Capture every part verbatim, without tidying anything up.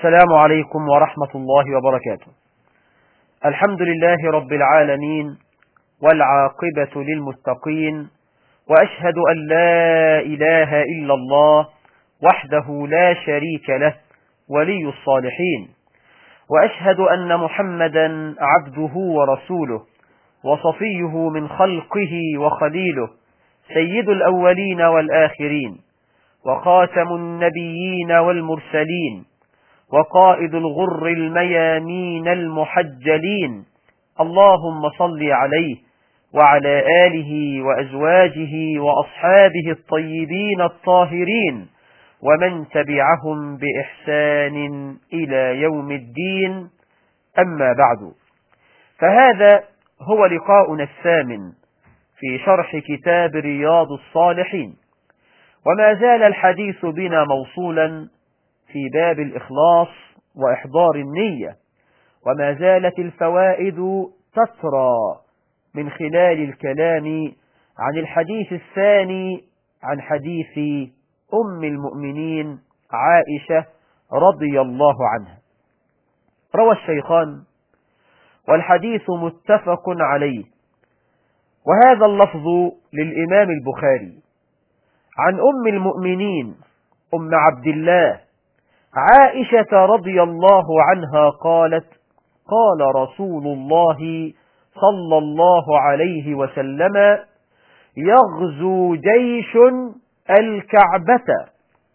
السلام عليكم ورحمة الله وبركاته. الحمد لله رب العالمين، والعاقبة للمتقين، وأشهد أن لا إله إلا الله وحده لا شريك له ولي الصالحين، وأشهد أن محمدا عبده ورسوله وصفيه من خلقه وخليله، سيد الأولين والآخرين، وخاتم النبيين والمرسلين، وقائد الغر الميامين المحجلين. اللهم صل عليه وعلى آله وأزواجه وأصحابه الطيبين الطاهرين، ومن تبعهم بإحسان إلى يوم الدين. أما بعد، فهذا هو لقاؤنا الثامن في شرح كتاب رياض الصالحين، وما زال الحديث بنا موصولا في باب الإخلاص وإحضار النية، وما زالت الفوائد تسرى من خلال الكلام عن الحديث الثاني، عن حديث أم المؤمنين عائشة رضي الله عنها. روى الشيخان والحديث متفق عليه، وهذا اللفظ للإمام البخاري، عن أم المؤمنين أم عبد الله عائشة رضي الله عنها قالت: قال رسول الله صلى الله عليه وسلم: يغزو جيش الكعبة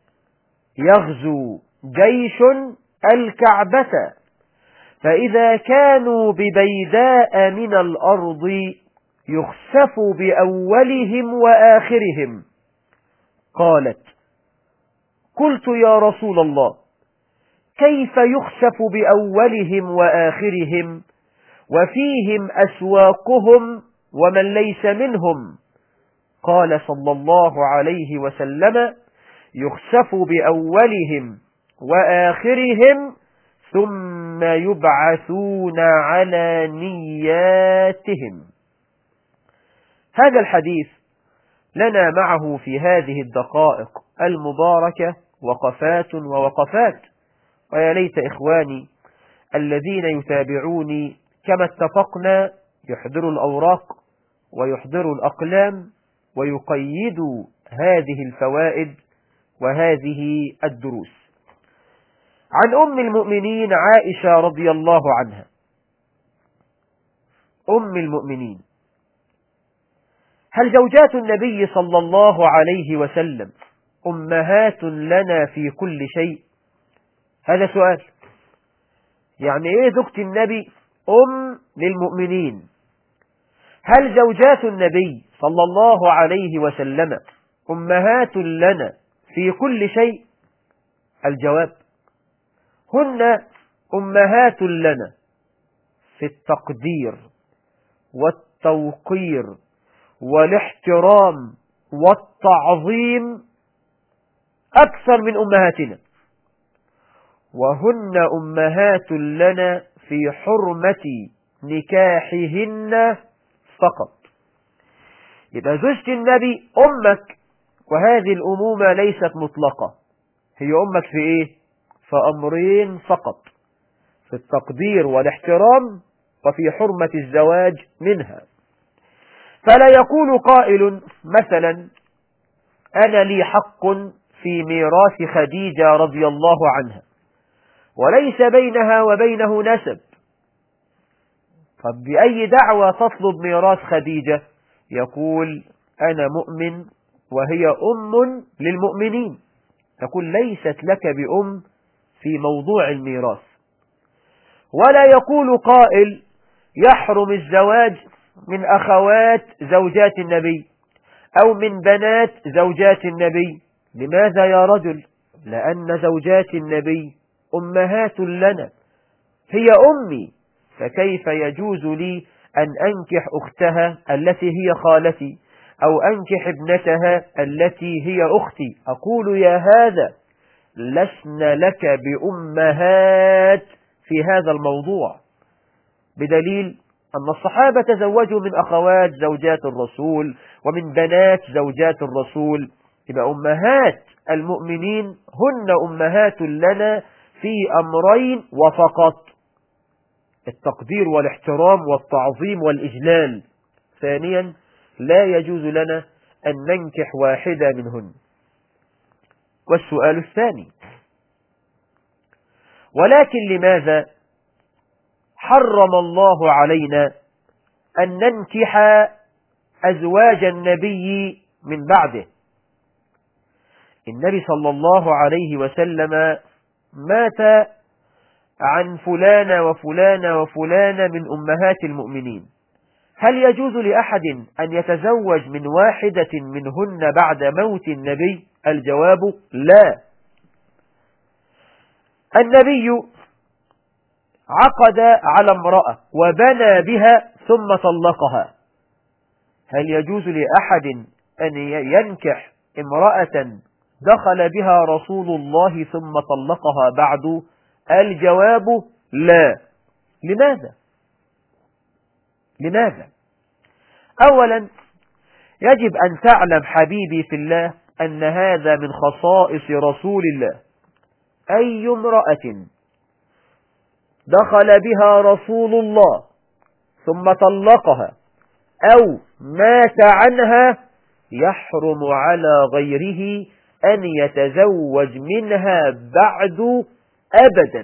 يغزو جيش الكعبة فإذا كانوا ببيداء من الأرض يخسف بأولهم وآخرهم. قالت: قلت يا رسول الله، كيف يخسف بأولهم وآخرهم وفيهم أسواقهم ومن ليس منهم؟ قال صلى الله عليه وسلم: يخسف بأولهم وآخرهم ثم يبعثون على نياتهم. هذا الحديث لنا معه في هذه الدقائق المباركة وقفات ووقفات، ويا ليت إخواني الذين يتابعوني كما اتفقنا يحضروا الأوراق ويحضروا الأقلام ويقيدوا هذه الفوائد وهذه الدروس. عن أم المؤمنين عائشة رضي الله عنها. أم المؤمنين، هل زوجات النبي صلى الله عليه وسلم أمهات لنا في كل شيء؟ هذا سؤال. يعني إيه زوجة النبي أم للمؤمنين؟ هل زوجات النبي صلى الله عليه وسلم أمهات لنا في كل شيء؟ الجواب: هن أمهات لنا في التقدير والتوقير والاحترام والتعظيم أكثر من أمهاتنا، وهن أمهات لنا في حرمة نكاحهن فقط. يبقى زوجة النبي أمك، وهذه الأمومة ليست مطلقة، هي أمك في إيه؟ في أمرين فقط: في التقدير والاحترام وفي حرمة الزواج منها. فلا يقول قائل مثلا: أنا لي حق في ميراث خديجة رضي الله عنها وليس بينها وبينه نسب. طب بأي دعوة تطلب ميراث خديجة؟ يقول: أنا مؤمن وهي أم للمؤمنين. تقول: ليست لك بأم في موضوع الميراث. ولا يقول قائل: يحرم الزواج من أخوات زوجات النبي أو من بنات زوجات النبي. لماذا يا رجل؟ لأن زوجات النبي أمهات لنا، هي أمي، فكيف يجوز لي أن أنكح أختها التي هي خالتي أو أنكح ابنتها التي هي أختي؟ أقول: يا هذا لسن لك بأمهات في هذا الموضوع، بدليل أن الصحابة تزوجوا من أخوات زوجات الرسول ومن بنات زوجات الرسول. يبقى أمهات المؤمنين هن أمهات لنا في أمرين وفقط: التقدير والاحترام والتعظيم والإجلال. ثانيا، لا يجوز لنا أن ننكح واحدة منهن. والسؤال الثاني: ولكن لماذا حرم الله علينا أن ننكح أزواج النبي من بعده؟ النبي صلى الله عليه وسلم مات عن فلان وفلان وفلان من أمهات المؤمنين. هل يجوز لأحد أن يتزوج من واحدة منهن بعد موت النبي؟ الجواب: لا. النبي عقد على امرأة وبنى بها ثم طلقها. هل يجوز لأحد أن ينكح امرأة دخل بها رسول الله ثم طلقها بعد؟ الجواب: لا. لماذا؟ لماذا؟ أولا، يجب أن تعلم حبيبي في الله أن هذا من خصائص رسول الله. أي امرأة دخل بها رسول الله ثم طلقها أو مات عنها يحرم على غيره أن يتزوج منها بعد أبدا.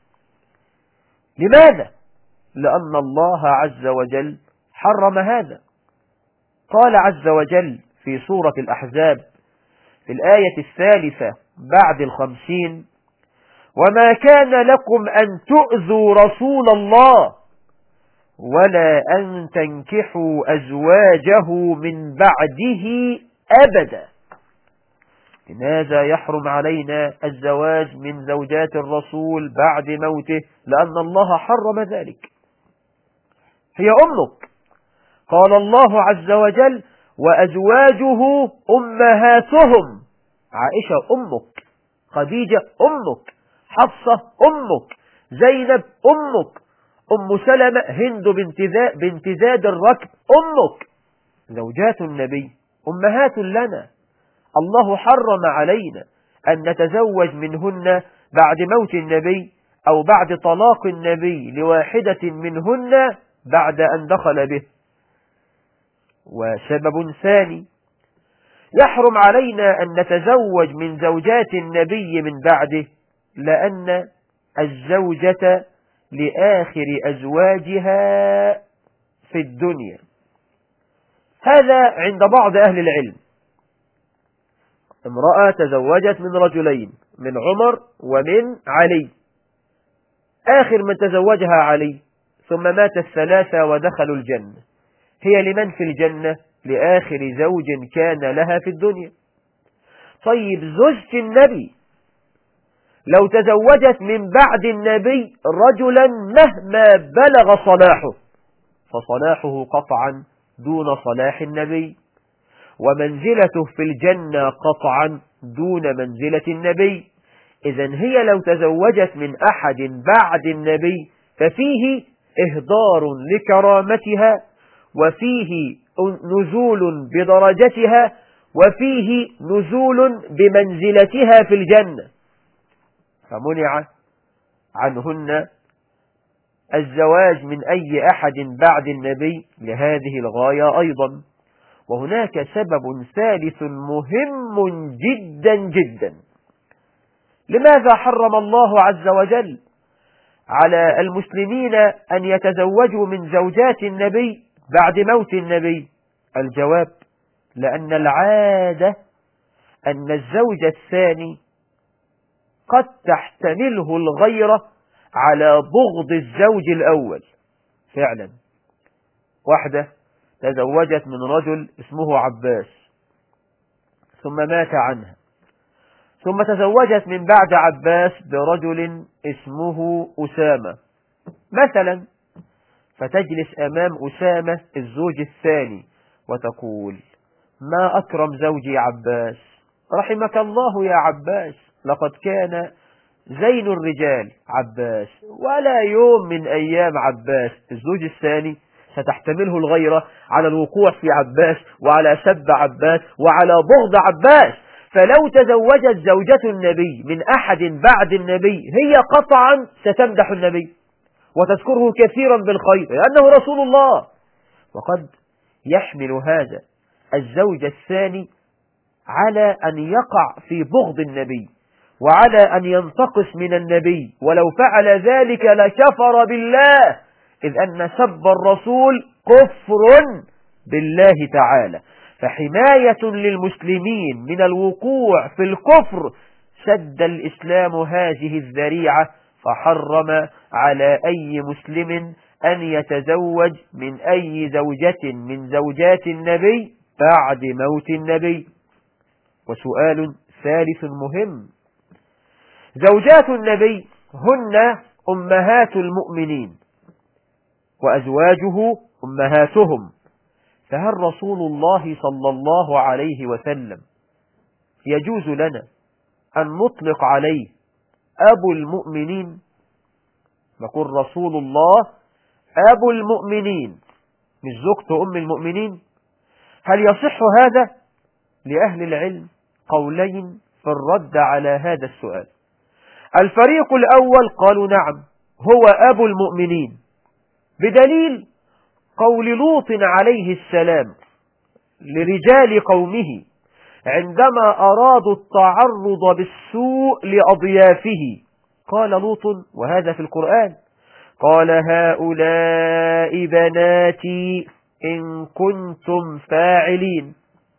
لماذا؟ لأن الله عز وجل حرم هذا. قال عز وجل في سورة الأحزاب في الآية الثالثة بعد الخمسين: وما كان لكم أن تؤذوا رسول الله ولا أن تنكحوا أزواجه من بعده أبدا. لماذا يحرم علينا الزواج من زوجات الرسول بعد موته؟ لأن الله حرم ذلك. هي أمك. قال الله عز وجل: وأزواجه أمهاتهم. عائشة أمك، خديجة أمك، حفصة أمك، زينب أمك، أم سلمة هند بنت زاد الركب أمك. زوجات النبي أمهات لنا. الله حرم علينا أن نتزوج منهن بعد موت النبي أو بعد طلاق النبي لواحدة منهن بعد أن دخل به. وسبب ثاني: يحرم علينا أن نتزوج من زوجات النبي من بعده لأن الزوجة لآخر أزواجها في الدنيا. هذا عند بعض أهل العلم. امرأة تزوجت من رجلين، من عمر ومن علي، آخر من تزوجها علي، ثم مات الثلاثة ودخلوا الجنة. هي لمن في الجنة؟ لآخر زوج كان لها في الدنيا. طيب، زوجة النبي لو تزوجت من بعد النبي رجلا مهما بلغ صلاحه فصلاحه قطعا دون صلاح النبي، ومنزلته في الجنة قطعا دون منزلة النبي. إذن هي لو تزوجت من أحد بعد النبي ففيه إهدار لكرامتها، وفيه نزول بدرجتها، وفيه نزول بمنزلتها في الجنة، فمنع عنهن الزواج من أي أحد بعد النبي لهذه الغاية أيضا. وهناك سبب ثالث مهم جدا جدا. لماذا حرم الله عز وجل على المسلمين أن يتزوجوا من زوجات النبي بعد موت النبي؟ الجواب: لأن العادة أن الزوج الثاني قد تحتمله الغيرة على بغض الزوج الأول. فعلا، واحدة تزوجت من رجل اسمه عباس ثم مات عنها، ثم تزوجت من بعد عباس برجل اسمه أسامة مثلا، فتجلس أمام أسامة الزوج الثاني وتقول: ما أكرم زوجي عباس، رحمك الله يا عباس، لقد كان زين الرجال عباس، ولا يوم من أيام عباس. الزوج الثاني ستحتمله الغيرة على الوقوع في عباس وعلى سب عباس وعلى بغض عباس، فلو تزوجت زوجة النبي من أحد بعد النبي هي قطعا ستمدح النبي وتذكره كثيرا بالخير لأنه رسول الله. وقد يحمل هذا الزوج الثاني على أن يقع في بغض النبي وعلى أن ينتقص من النبي، ولو فعل ذلك لكفر بالله، إذ أن سب الرسول كفر بالله تعالى. فحماية للمسلمين من الوقوع في الكفر سد الإسلام هذه الذريعة، فحرم على أي مسلم أن يتزوج من أي زوجة من زوجات النبي بعد موت النبي. وسؤال ثالث مهم: زوجات النبي هن أمهات المؤمنين وأزواجه أمهاتهم، فهل رسول الله صلى الله عليه وسلم يجوز لنا أن نطلق عليه أبو المؤمنين؟ نقول رسول الله أبو المؤمنين مش زوجته أم المؤمنين. هل يصح هذا؟ لأهل العلم قولين في الرد على هذا السؤال. الفريق الأول قالوا نعم، هو أبو المؤمنين، بدليل قول لوط عليه السلام لرجال قومه عندما أرادوا التعرض بالسوء لأضيافه، قال لوط، وهذا في القرآن، قال هؤلاء بناتي إن كنتم فاعلين،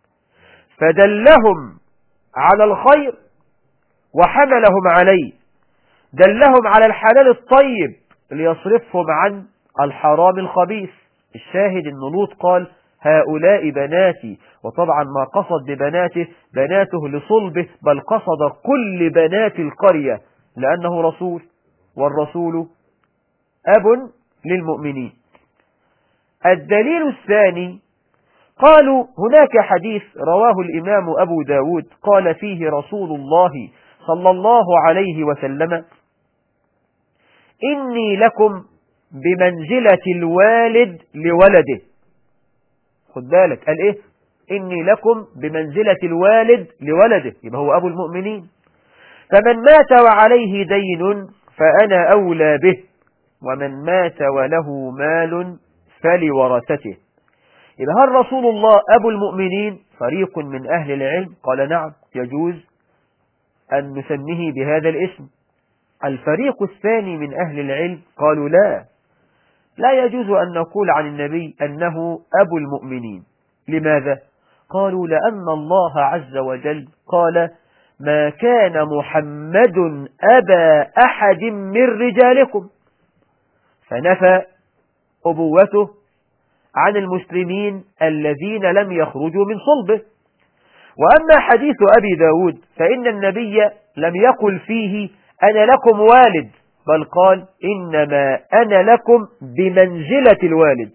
فدلهم على الخير وحملهم عليه، دلهم على الحلال الطيب ليصرفهم عن الحرام الخبيث. الشاهد أن لوط قال هؤلاء بناتي، وطبعا ما قصد ببناته بناته لصلبه، بل قصد كل بنات القرية لأنه رسول، والرسول أب للمؤمنين. الدليل الثاني قالوا هناك حديث رواه الإمام أبو داود قال فيه رسول الله صلى الله عليه وسلم إني لكم بمنزلة الوالد لولده. خد بالك، قال إيه؟ إني لكم بمنزلة الوالد لولده، يبقى هو أبو المؤمنين. فمن مات وعليه دين فأنا أولى به، ومن مات وله مال فلورثته. يبقى هل رسول الله أبو المؤمنين؟ فريق من أهل العلم قال نعم، يجوز أن نسميه بهذا الاسم. الفريق الثاني من أهل العلم قالوا لا، لا يجوز أن نقول عن النبي أنه أبو المؤمنين. لماذا؟ قالوا لأن الله عز وجل قال ما كان محمد أبا أحد من رجالكم، فنفى أبوته عن المسلمين الذين لم يخرجوا من صلبه. وأما حديث أبي داود فإن النبي لم يقل فيه أنا لكم والد، بل قال إنما أنا لكم بمنزلة الوالد.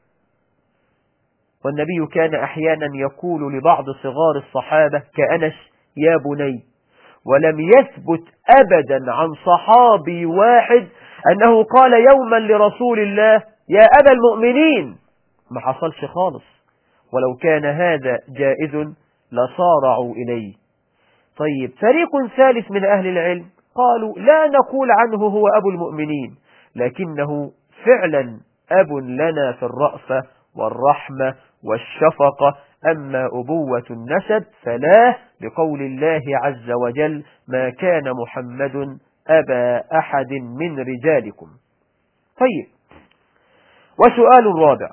والنبي كان أحيانا يقول لبعض صغار الصحابة كأنس يا بني، ولم يثبت أبدا عن صحابي واحد أنه قال يوما لرسول الله يا أبا المؤمنين، ما حصلش خالص، ولو كان هذا جائز لصارعوا إليه. طيب، فريق ثالث من أهل العلم قالوا لا نقول عنه هو أبو المؤمنين، لكنه فعلا أب لنا في الرأفة والرحمة والشفقة، أما أبوة النسب فلا، بقول الله عز وجل ما كان محمد أبا أحد من رجالكم. طيب، وسؤال رابع،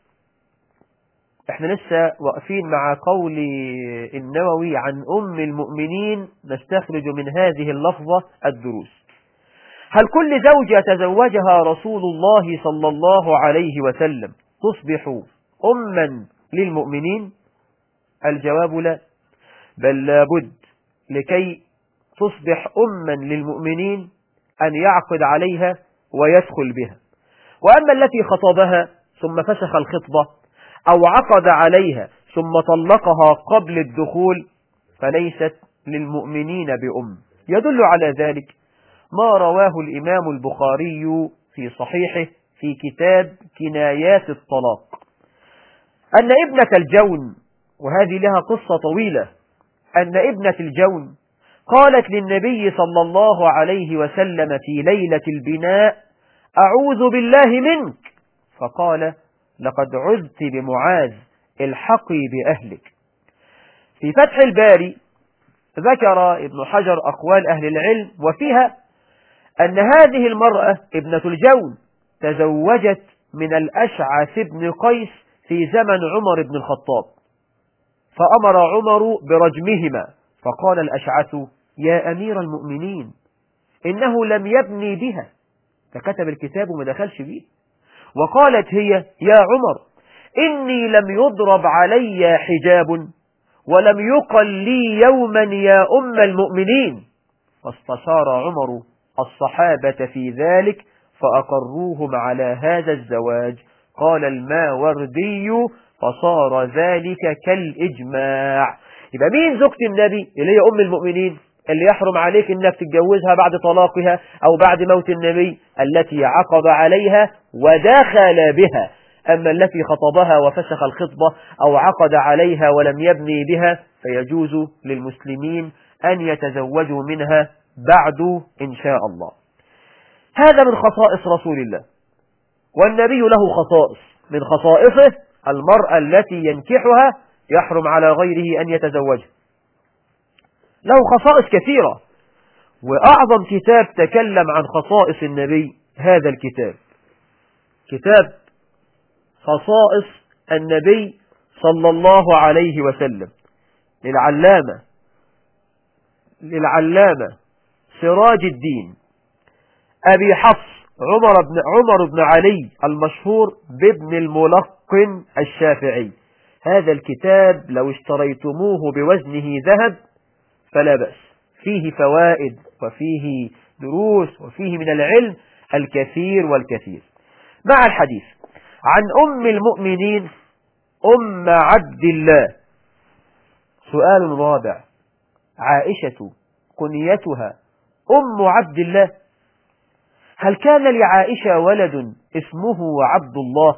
احنا لسه واقفين مع قول النووي عن أم المؤمنين، نستخرج من هذه اللفظة الدروس. هل كل زوجة تزوجها رسول الله صلى الله عليه وسلم تصبح أما للمؤمنين؟ الجواب لا، بل لابد لكي تصبح أما للمؤمنين أن يعقد عليها ويدخل بها. وأما التي خطبها ثم فسخ الخطبة أو عقد عليها ثم طلقها قبل الدخول فليست للمؤمنين بأم. يدل على ذلك ما رواه الإمام البخاري في صحيحه في كتاب كنايات الطلاق، أن ابنة الجون، وهذه لها قصة طويلة، أن ابنة الجون قالت للنبي صلى الله عليه وسلم في ليلة البناء: أعوذ بالله منك. فقال: لقد عذت بمعاذ، الحقي بأهلك. في فتح الباري ذكر ابن حجر أقوال أهل العلم، وفيها أن هذه المرأة ابنة الجون تزوجت من الأشعث بن قيس في زمن عمر بن الخطاب، فأمر عمر برجمهما، فقال الأشعث: يا أمير المؤمنين، إنه لم يبني بها، فكتب الكتاب وما دخلش بيه. وقالت هي: يا عمر، إني لم يضرب علي حجاب ولم يقل لي يوما يا أم المؤمنين. فاستشار عمر الصحابة في ذلك فأقروهم على هذا الزواج. قال الماوردي: فصار ذلك كالإجماع. يبقى مين زوجة النبي اللي هي أم المؤمنين اللي يحرم عليك انك تتجوزها بعد طلاقها او بعد موت النبي؟ التي عقد عليها ودخل بها. اما التي خطبها وفسخ الخطبة او عقد عليها ولم يبني بها فيجوز للمسلمين ان يتزوجوا منها بعد ان شاء الله. هذا من خصائص رسول الله، والنبي له خصائص، من خصائصه المرأة التي ينكحها يحرم على غيره ان يتزوجها. له خصائص كثيرة، وأعظم كتاب تكلم عن خصائص النبي هذا الكتاب، كتاب خصائص النبي صلى الله عليه وسلم للعلامة للعلامة سراج الدين أبي حفص عمر بن عمر بن علي المشهور بابن الملقن الشافعي. هذا الكتاب لو اشتريتموه بوزنه ذهب فلا بأس، فيه فوائد وفيه دروس وفيه من العلم الكثير والكثير. مع الحديث عن أم المؤمنين أم عبد الله. سؤال رابع: عائشة كنيتها أم عبد الله؟ هل كان لعائشة ولد اسمه عبد الله؟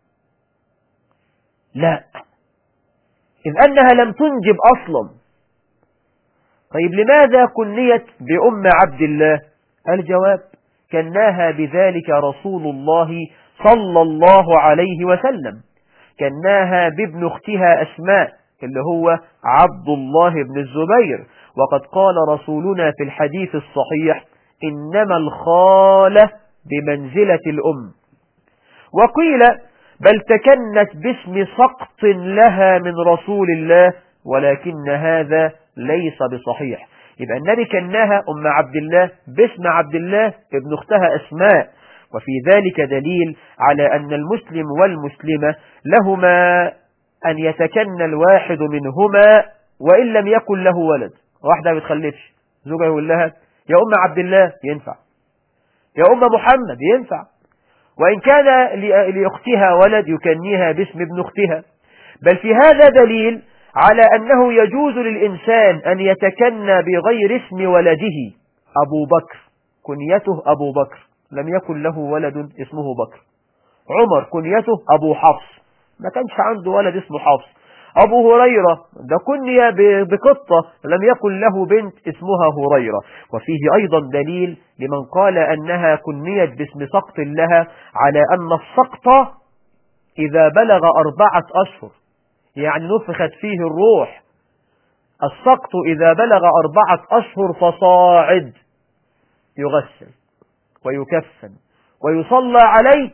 لا، إذ أنها لم تنجب أصلا. طيب لماذا كنيت بأم عبد الله؟ الجواب: كناها بذلك رسول الله صلى الله عليه وسلم، كناها بابن اختها أسماء اللي هو عبد الله بن الزبير. وقد قال رسولنا في الحديث الصحيح: إنما الخالة بمنزلة الأم. وقيل بل تكنت باسم سقط لها من رسول الله، ولكن هذا ليس بصحيح. يبقى النبي كناها أم عبد الله باسم عبد الله ابن اختها أسماء، وفي ذلك دليل على أن المسلم والمسلمة لهما أن يتكنى الواحد منهما وإن لم يكن له ولد. واحدة ما بتخلفش، زوجها يقول لها يا أم عبد الله، ينفع. يا أم محمد، ينفع. وإن كان لأختها ولد يكنيها باسم ابن اختها. بل في هذا دليل على أنه يجوز للإنسان أن يتكنى بغير اسم ولده. أبو بكر كنيته أبو بكر، لم يكن له ولد اسمه بكر. عمر كنيته أبو حفص، ما كانش عنده ولد اسمه حفص. أبو هريرة ده كني بقطة، لم يكن له بنت اسمها هريرة. وفيه أيضا دليل لمن قال أنها كنيت باسم سقط لها على أن السقط إذا بلغ أربعة أشهر، يعني نفخت فيه الروح، السقط إذا بلغ أربعة أشهر فصاعد يغسل ويكفن ويصلى عليه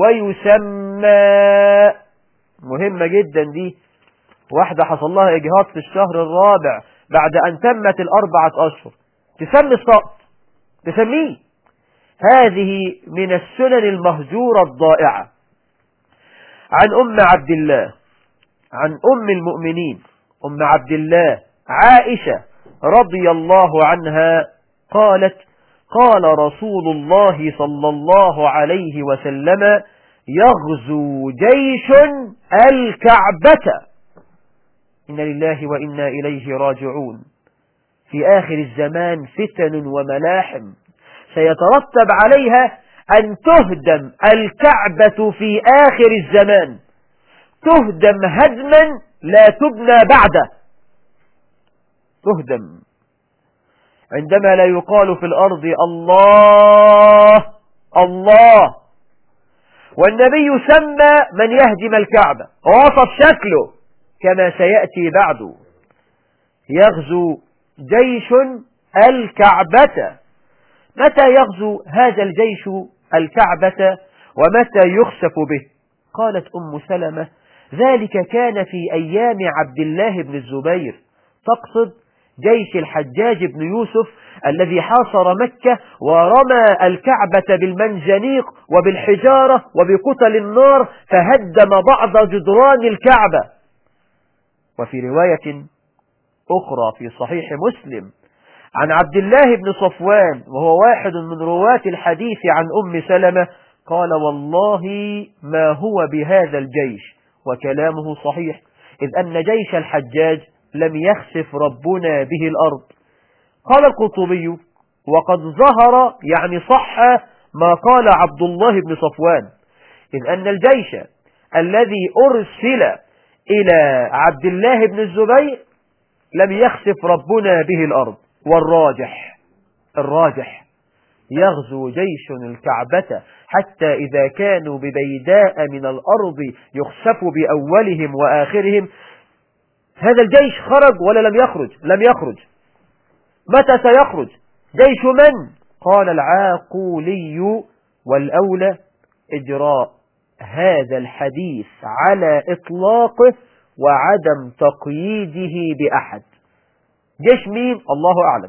ويسمى. مهمة جدا دي. واحدة حصل لها إجهاض في الشهر الرابع بعد أن تمت الأربعة أشهر، تسمي السقط، تسميه. هذه من السنن المهجورة الضائعة. عن أم عبد الله، عن أم المؤمنين أم عبد الله عائشة رضي الله عنها قالت: قال رسول الله صلى الله عليه وسلم: يغزو جيش الكعبة. إن لله وإنا إليه راجعون. في آخر الزمان فتن وملاحم سيترتب عليها أن تهدم الكعبة في آخر الزمان، تهدم هدما لا تبنى بعده. تهدم، عندما لا يقال في الأرض الله الله. والنبي سمى من يهدم الكعبة ووصف شكله كما سيأتي بعد. يغزو جيش الكعبة. متى يغزو هذا الجيش الكعبة ومتى يخسف به؟ قالت أم سلمة ذلك كان في أيام عبد الله بن الزبير، تقصد جيش الحجاج بن يوسف الذي حاصر مكة ورمى الكعبة بالمنجنيق وبالحجارة وبكتل النار فهدم بعض جدران الكعبة. وفي رواية أخرى في صحيح مسلم عن عبد الله بن صفوان وهو واحد من رواة الحديث عن أم سلمة قال والله ما هو بهذا الجيش، وكلامه صحيح، إذ أن جيش الحجاج لم يخسف ربنا به الأرض. قال القرطبي وقد ظهر يعني صح ما قال عبد الله بن صفوان، إذ أن الجيش الذي أرسل إلى عبد الله بن الزبير لم يخسف ربنا به الأرض. والراجح الراجح يغزو جيش الكعبة حتى إذا كانوا ببيداء من الأرض يخسف بأولهم وآخرهم. هذا الجيش خرج ولا لم يخرج؟ لم يخرج. متى سيخرج؟ جيش من؟ قال العاقولي والأولى إجراء هذا الحديث على إطلاقه وعدم تقييده بأحد. جيش مين؟ الله أعلم.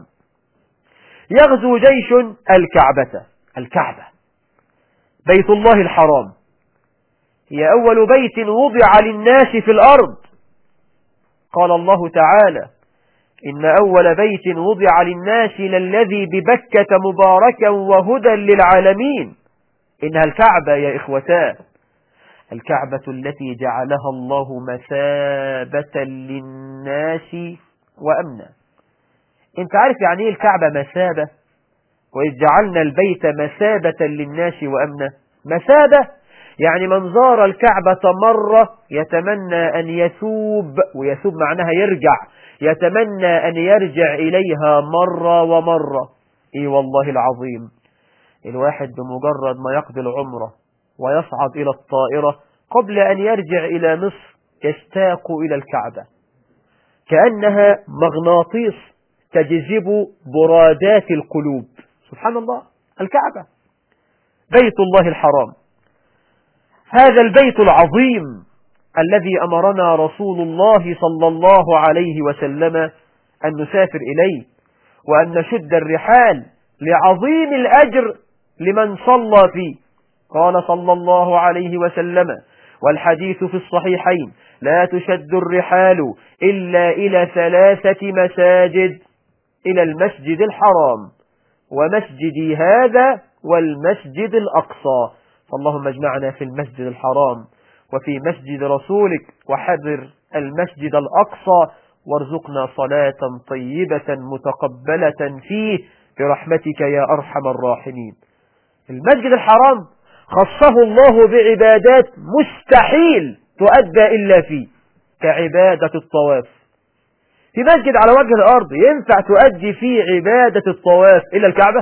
يغزو جيش الكعبة. الكعبة بيت الله الحرام، هي أول بيت وضع للناس في الأرض. قال الله تعالى إن أول بيت وضع للناس للذي ببكة مباركا وهدى للعالمين. إنها الكعبة يا إخوتان، الكعبة التي جعلها الله مثابة للناس وأمنا. انت عارف يعني ايه الكعبة مثابة؟ وإذ جعلنا البيت مثابة للناس وأمنا. مثابة يعني من زار الكعبة مرة يتمنى أن يثوب، ويثوب معناها يرجع، يتمنى أن يرجع إليها مرة ومرة. إيه والله العظيم، الواحد بمجرد ما يقضي العمرة ويصعد إلى الطائرة قبل أن يرجع إلى مصر يشتاق إلى الكعبة، كأنها مغناطيس تجذب برادات القلوب. سبحان الله. الكعبة بيت الله الحرام، هذا البيت العظيم الذي أمرنا رسول الله صلى الله عليه وسلم أن نسافر إليه وأن نشد الرحال لعظيم الأجر لمن صلى فيه. قال صلى الله عليه وسلم والحديث في الصحيحين لا تشد الرحال إلا إلى ثلاثة مساجد، إلى المسجد الحرام ومسجدي هذا والمسجد الأقصى. فاللهم اجمعنا في المسجد الحرام وفي مسجد رسولك وحذر المسجد الأقصى، وارزقنا صلاة طيبة متقبلة فيه برحمتك يا أرحم الراحمين. المسجد الحرام خصه الله بعبادات مستحيل تؤدى إلا فيه، كعبادة الطواف. في مسجد على وجه الأرض ينفع تؤدي فيه عبادة الطواف إلى الكعبة؟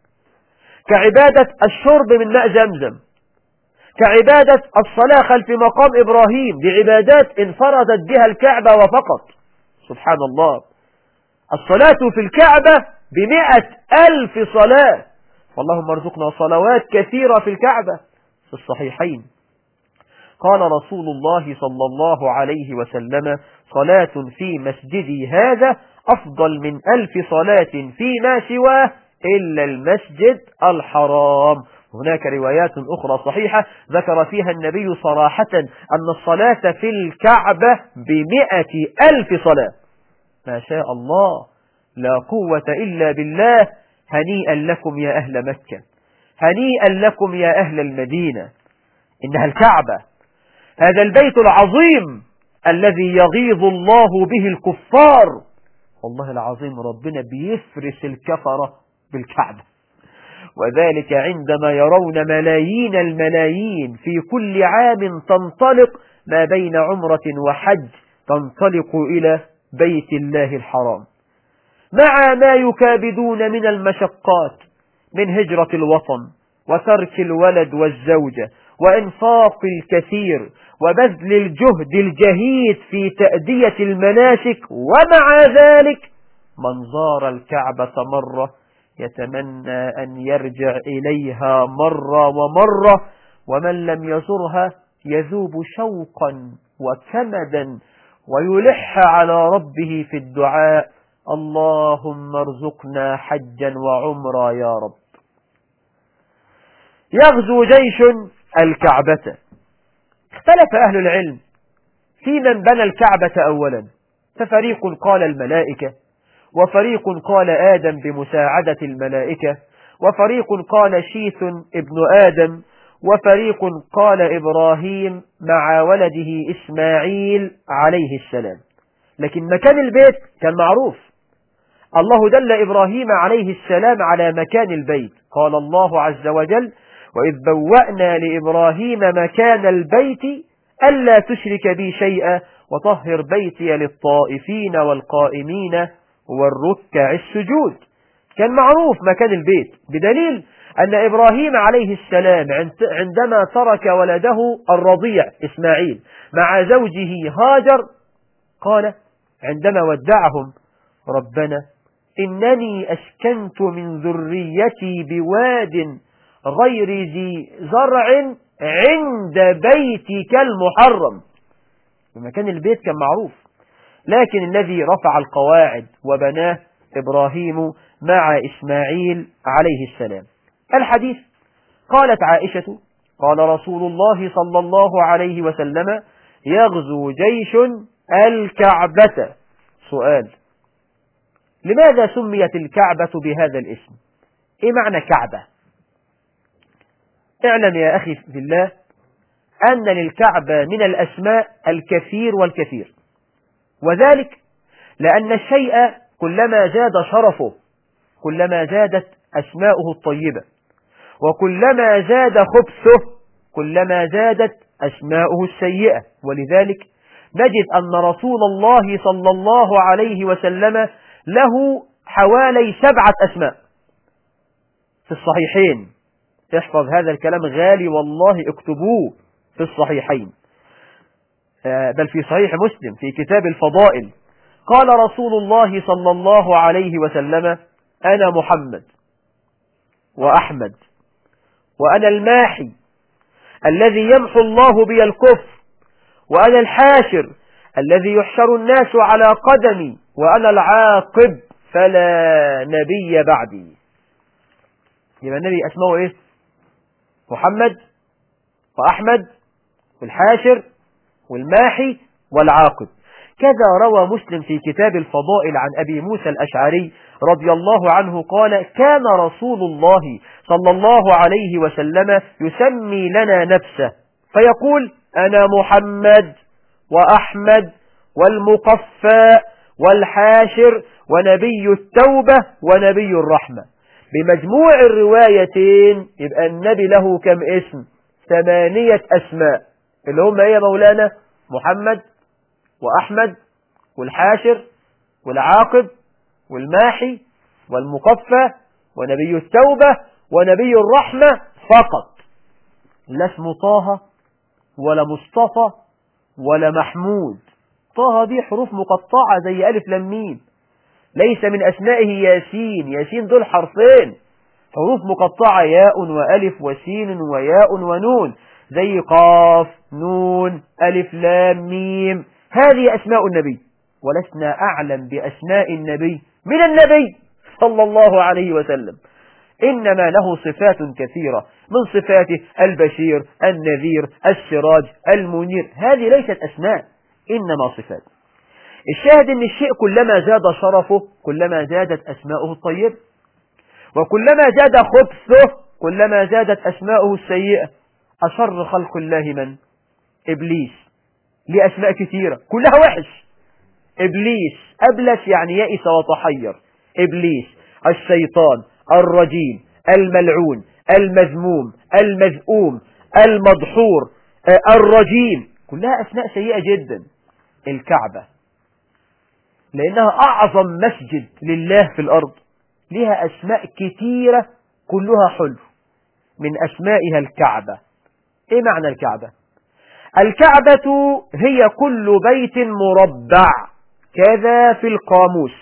كعبادة الشرب من ماء زمزم، كعبادة الصلاة خلف مقام إبراهيم، بعبادات انفردت بها الكعبة وفقط. سبحان الله. الصلاة في الكعبة بمئة ألف صلاة، واللهم ارزقنا صلوات كثيرة في الكعبة. في الصحيحين قال رسول الله صلى الله عليه وسلم صلاة في مسجدي هذا أفضل من ألف صلاة فيما سواه إلا المسجد الحرام. هناك روايات أخرى صحيحة ذكر فيها النبي صراحة أن الصلاة في الكعبة بمئة ألف صلاة. ما شاء الله، لا قوة إلا بالله. هنيئا لكم يا أهل مكة، هنيئا لكم يا أهل المدينة. إنها الكعبة، هذا البيت العظيم الذي يغيظ الله به الكفار. والله العظيم ربنا بيفرس الكفرة بالكعبة، وذلك عندما يرون ملايين الملايين في كل عام تنطلق ما بين عمرة وحج تنطلق إلى بيت الله الحرام. مع ما يكابدون من المشقات من هجرة الوطن وترك الولد والزوجة وإنفاق الكثير وبذل الجهد الجهيد في تأدية المناسك، ومع ذلك من زار الكعبة مرة يتمنى أن يرجع إليها مرة ومرة، ومن لم يزرها يذوب شوقا وكمدا ويلح على ربه في الدعاء: اللهم ارزقنا حجا وعمرا يا رب. يغزو جيش الكعبة. اختلف أهل العلم في من بنى الكعبة أولا، ففريق قال الملائكة، وفريق قال آدم بمساعدة الملائكة، وفريق قال شيث ابن آدم، وفريق قال إبراهيم مع ولده إسماعيل عليه السلام. لكن مكان البيت كان معروف. الله دل إبراهيم عليه السلام على مكان البيت، قال الله عز وجل: وإذ بوأنا لإبراهيم مكان البيت ألا تشرك بي شيئا وطهر بيتي للطائفين والقائمين والركع السجود. كان معروف مكان البيت، بدليل أن إبراهيم عليه السلام عندما ترك ولده الرضيع إسماعيل مع زوجه هاجر قال عندما ودعهم: ربنا إنني أسكنت من ذريتي بواد غير ذي زرع عند بيتك المحرم. بمكان البيت كان معروف، لكن الذي رفع القواعد وبناه إبراهيم مع إسماعيل عليه السلام. الحديث: قالت عائشة: قال رسول الله صلى الله عليه وسلم: يغزو جيش الكعبة. سؤال: لماذا سميت الكعبة بهذا الاسم؟ إيه معنى كعبة؟ اعلم يا أخي في الله أن للكعبة من الأسماء الكثير والكثير، وذلك لأن الشيء كلما زاد شرفه كلما زادت أسماؤه الطيبة، وكلما زاد خبثه كلما زادت أسماؤه السيئة. ولذلك نجد أن رسول الله صلى الله عليه وسلم له حوالي سبعة أسماء في الصحيحين. احفظ هذا الكلام غالي والله، اكتبوه في الصحيحين، بل في صحيح مسلم في كتاب الفضائل. قال رسول الله صلى الله عليه وسلم: أنا محمد وأحمد وأنا الماحي الذي يمحو الله بي الكفر، وأنا الحاشر الذي يحشر الناس على قدمي، وأنا العاقب فلا نبي بعدي. يبقى النبي اسمه ايه؟ محمد وأحمد والحاشر والماحي والعاقب. كذا روى مسلم في كتاب الفضائل عن أبي موسى الأشعري رضي الله عنه قال: كان رسول الله صلى الله عليه وسلم يسمي لنا نفسه فيقول: أنا محمد وأحمد والمقفى والحاشر ونبي التوبة ونبي الرحمة. بمجموع الروايتين يبقى النبي له كم اسم؟ ثمانية أسماء، اللي هم ايه يا مولانا؟ محمد وأحمد والحاشر والعاقب والماحي والمقفى ونبي التوبة ونبي الرحمة فقط. لا اسم طه ولا مصطفى ولا محمود. طه دي حروف مقطعة زي ألف لام ميم، ليس من أسمائه ياسين. ياسين دول حرفين، حروف مقطعة ياء وألف وسين وياء ونون، زي قاف نون ألف لام ميم. هذه أسماء النبي، ولسنا أعلم بأسماء النبي من النبي صلى الله عليه وسلم، إنما له صفات كثيرة، من صفاته البشير النذير السراج المنير. هذه ليست أسماء إنما صفات. الشاهد أن الشيء كلما زاد شرفه كلما زادت أسماؤه الطيبة، وكلما زاد خبثه كلما زادت أسماؤه السيئة. أشر خلق الله من؟ إبليس. ليه أسماء كثيرة كلها وحش. إبليس أبلس يعني يئس وتحير. إبليس الشيطان الرجيم الملعون المذموم المذؤوم المدحور الرجيم، كلها أسماء سيئة جدا. الكعبة لأنها أعظم مسجد لله في الأرض، لها أسماء كتيرة كلها حلو. من أسمائها الكعبة. إيه معنى الكعبة؟ الكعبة هي كل بيت مربع كذا في القاموس،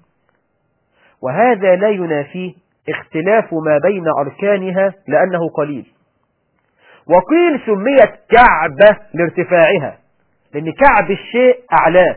وهذا لا ينافي اختلاف ما بين أركانها لأنه قليل. وقيل سميت كعبة لارتفاعها، لأن كعب الشيء أعلاه،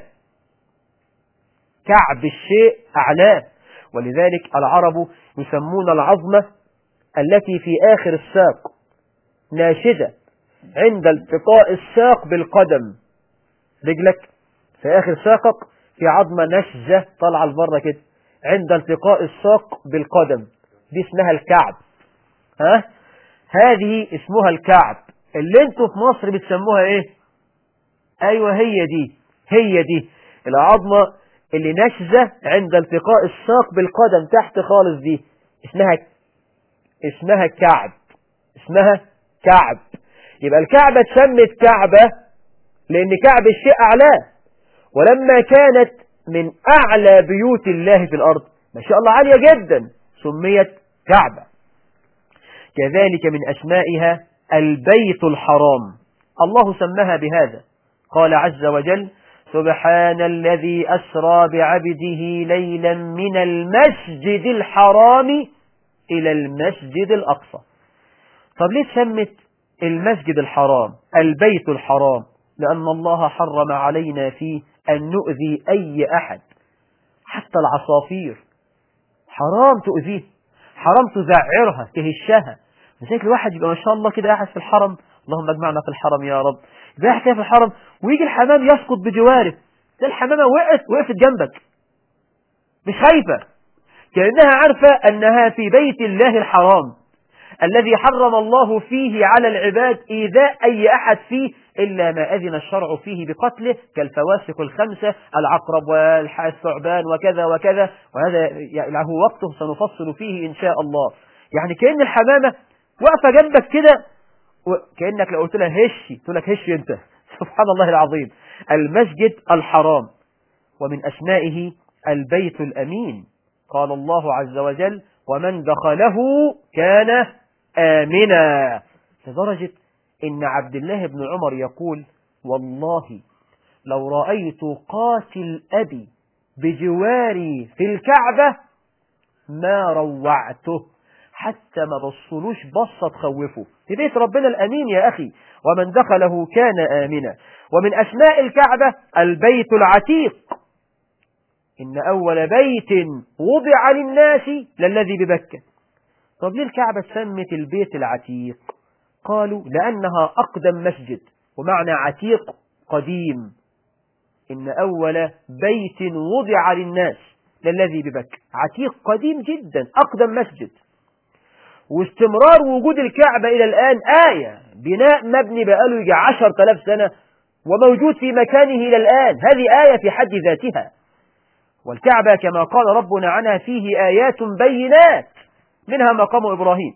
كعب الشيء أعلاه. ولذلك العرب يسمون العظمة التي في آخر الساق ناشدة عند التقاء الساق بالقدم. رجلك في آخر ساقك في عظمة نشزة طالعة لبره كده، عند التقاء الساق بالقدم دي اسمها الكعب. ها؟ هذه اسمها الكعب. اللي انتوا في مصر بتسموها ايه؟ ايوه هي دي، هي دي العظمة اللي نشزة عند التقاء الساق بالقدم تحت خالص، دي اسمها اسمها كعب، اسمها كعب. يبقى الكعبة اتسمت كعبة لأن كعب الشيء أعلاه، ولما كانت من أعلى بيوت الله في الأرض ما شاء الله عالية جدا سميت كعبة. كذلك من أسمائها البيت الحرام، الله سماها بهذا، قال عز وجل: سبحان الذي أسرى بعبده ليلا من المسجد الحرام إلى المسجد الأقصى. طب ليه سمت المسجد الحرام البيت الحرام؟ لأن الله حرم علينا فيه أن نؤذي أي أحد، حتى العصافير حرام تؤذيه، حرام تذعرها تهشها. لذلك الواحد يبقى ما شاء الله كده قاعد في الحرم، اللهم اجمعنا في الحرم يا رب، يبقى قاعد كده في الحرم ويجي الحمام يسقط بجواره، ده الحمامة وقفت وقفت جنبك مش خايفة، كأنها عارفة أنها في بيت الله الحرام الذي حرم الله فيه على العباد إيذاء أي أحد فيه إلا ما أذن الشرع فيه بقتله، كالفواسق الخمسة، العقرب والثعبان وكذا وكذا، وهذا له وقته سنفصل فيه إن شاء الله. يعني كأن الحمامة واقفة جنبك كده، كأنك لو قلت لها هشي تقول لك هشي أنت. سبحان الله العظيم. المسجد الحرام. ومن أسمائه البيت الأمين، قال الله عز وجل: ومن دخله كان آمنا، لدرجة إن عبد الله بن عمر يقول: والله لو رأيت قاتل أبي بجواري في الكعبة ما روعته، حتى ما بصلوش بصة تخوفه. في بيت ربنا الأمين يا أخي، ومن دخله كان آمنا. ومن أسماء الكعبة البيت العتيق، إن أول بيت وضع للناس للذي ببكة. طب ليه الكعبة سمت البيت العتيق؟ قالوا لأنها أقدم مسجد، ومعنى عتيق قديم. إن أول بيت وضع للناس للذي ببكة، عتيق قديم جدا، أقدم مسجد. واستمرار وجود الكعبة إلى الآن آية، بناء مبني بقاله يجي عشر تلاف سنة وموجود في مكانه إلى الآن، هذه آية في حد ذاتها. والكعبة كما قال ربنا عنها فيه آيات بينات، منها مقام إبراهيم.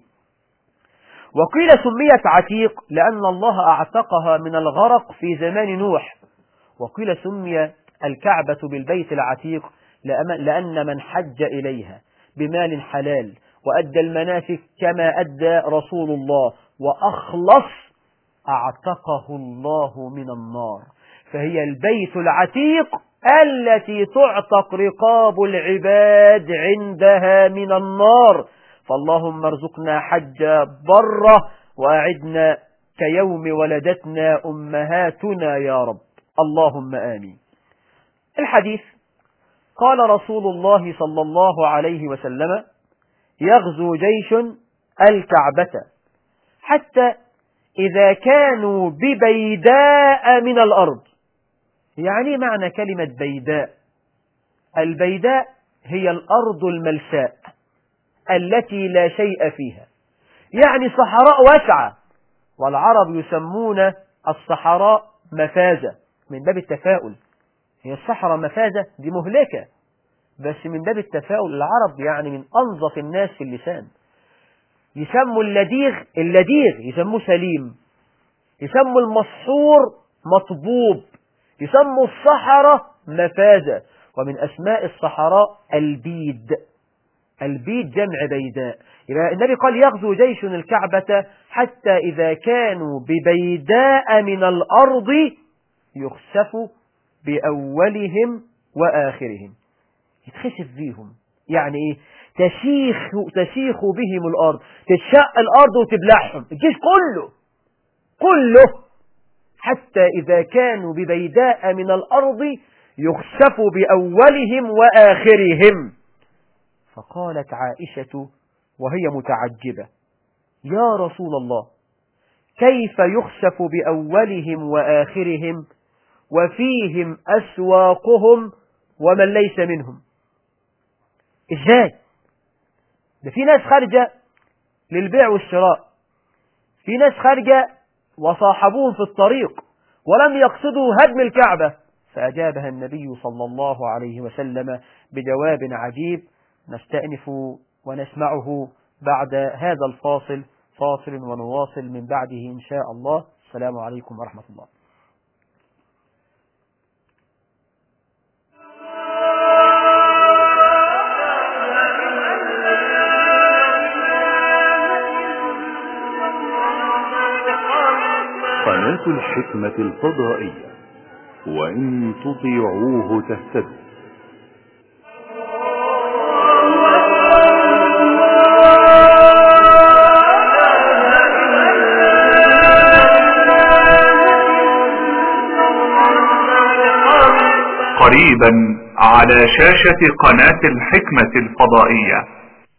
وقيل سميت عتيق لأن الله أعتقها من الغرق في زمان نوح. وقيل سمي الكعبة بالبيت العتيق لأن من حج إليها بمال حلال وأدى المناسك كما أدى رسول الله وأخلص أعتقه الله من النار. فهي البيت العتيق التي تعتق رقاب العباد عندها من النار. فاللهم ارزقنا حج برة وأعدنا كيوم ولدتنا أمهاتنا يا رب، اللهم آمين. الحديث قال رسول الله صلى الله عليه وسلم: يغزو جيش الكعبة حتى إذا كانوا ببيداء من الأرض. يعني معنى كلمة بيداء؟ البيداء هي الأرض الملساء التي لا شيء فيها، يعني صحراء واسعة. والعرب يسمون الصحراء مفازة من باب التفاؤل. هي الصحراء مفازة دي مهلكة، بس من باب التفاؤل. العرب يعني من أنظف الناس في اللسان. يسموا اللديغ اللديغ يسموه سليم، يسموا المسحور مطبوب، يسموا الصحراء مفازة. ومن أسماء الصحراء البيد. البيد جمع بيداء. يبقى النبي قال يغزو جيش الكعبة حتى إذا كانوا ببيداء من الأرض يخسف بأولهم وآخرهم. يتخسف بيهم يعني إيه؟ تشيخ, تشيخ بهم الأرض، تشق الأرض وتبلعهم الجيش كله كله حتى إذا كانوا ببيداء من الأرض يخسف بأولهم وآخرهم. فقالت عائشة وهي متعجبة: يا رسول الله، كيف يخسف بأولهم وآخرهم وفيهم أسواقهم ومن ليس منهم؟ إزاي؟ ده في ناس خارجة للبيع والشراء، في ناس خارجة وصاحبوهم في الطريق ولم يقصدوا هدم الكعبة. فأجابها النبي صلى الله عليه وسلم بجواب عجيب نستأنف ونسمعه بعد هذا الفاصل، فاصل ونواصل من بعده إن شاء الله. السلام عليكم ورحمة الله. قناة الحكمة الفضائية، وإن تطيعوه تهتدوا. قريبا على شاشة قناة الحكمة الفضائية.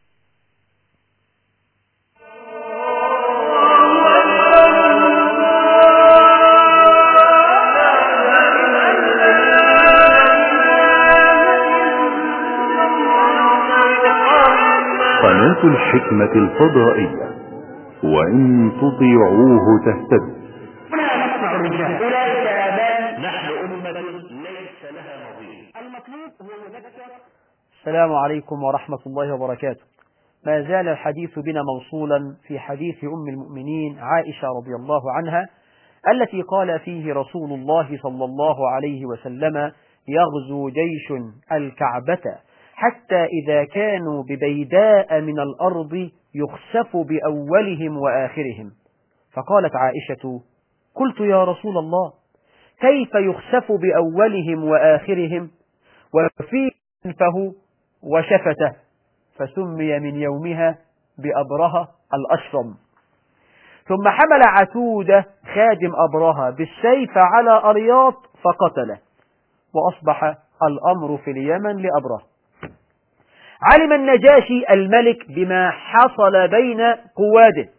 قناة الحكمة الفضائية، وإن تطيعوه تهتدوا. هنا نسمع الرجال أولئك آباء نحن أمة ليس لها نظير. المطلوب هو مذكر. السلام عليكم ورحمة الله وبركاته. ما زال الحديث بنا موصولا في حديث أم المؤمنين عائشة رضي الله عنها التي قال فيه رسول الله صلى الله عليه وسلم: يغزو جيش الكعبة حتى إذا كانوا ببيداء من الأرض يخسف بأولهم وآخرهم. فقالت عائشة: قلت يا رسول الله، كيف يخسف بأولهم وآخرهم وفي أنفه وشفته؟ فسمي من يومها بأبرهة الأشرم. ثم حمل عتودة خادم أبرهة بالسيف على أرياط فقتله، وأصبح الأمر في اليمن لأبرهة. علم النجاشي الملك بما حصل بين قواده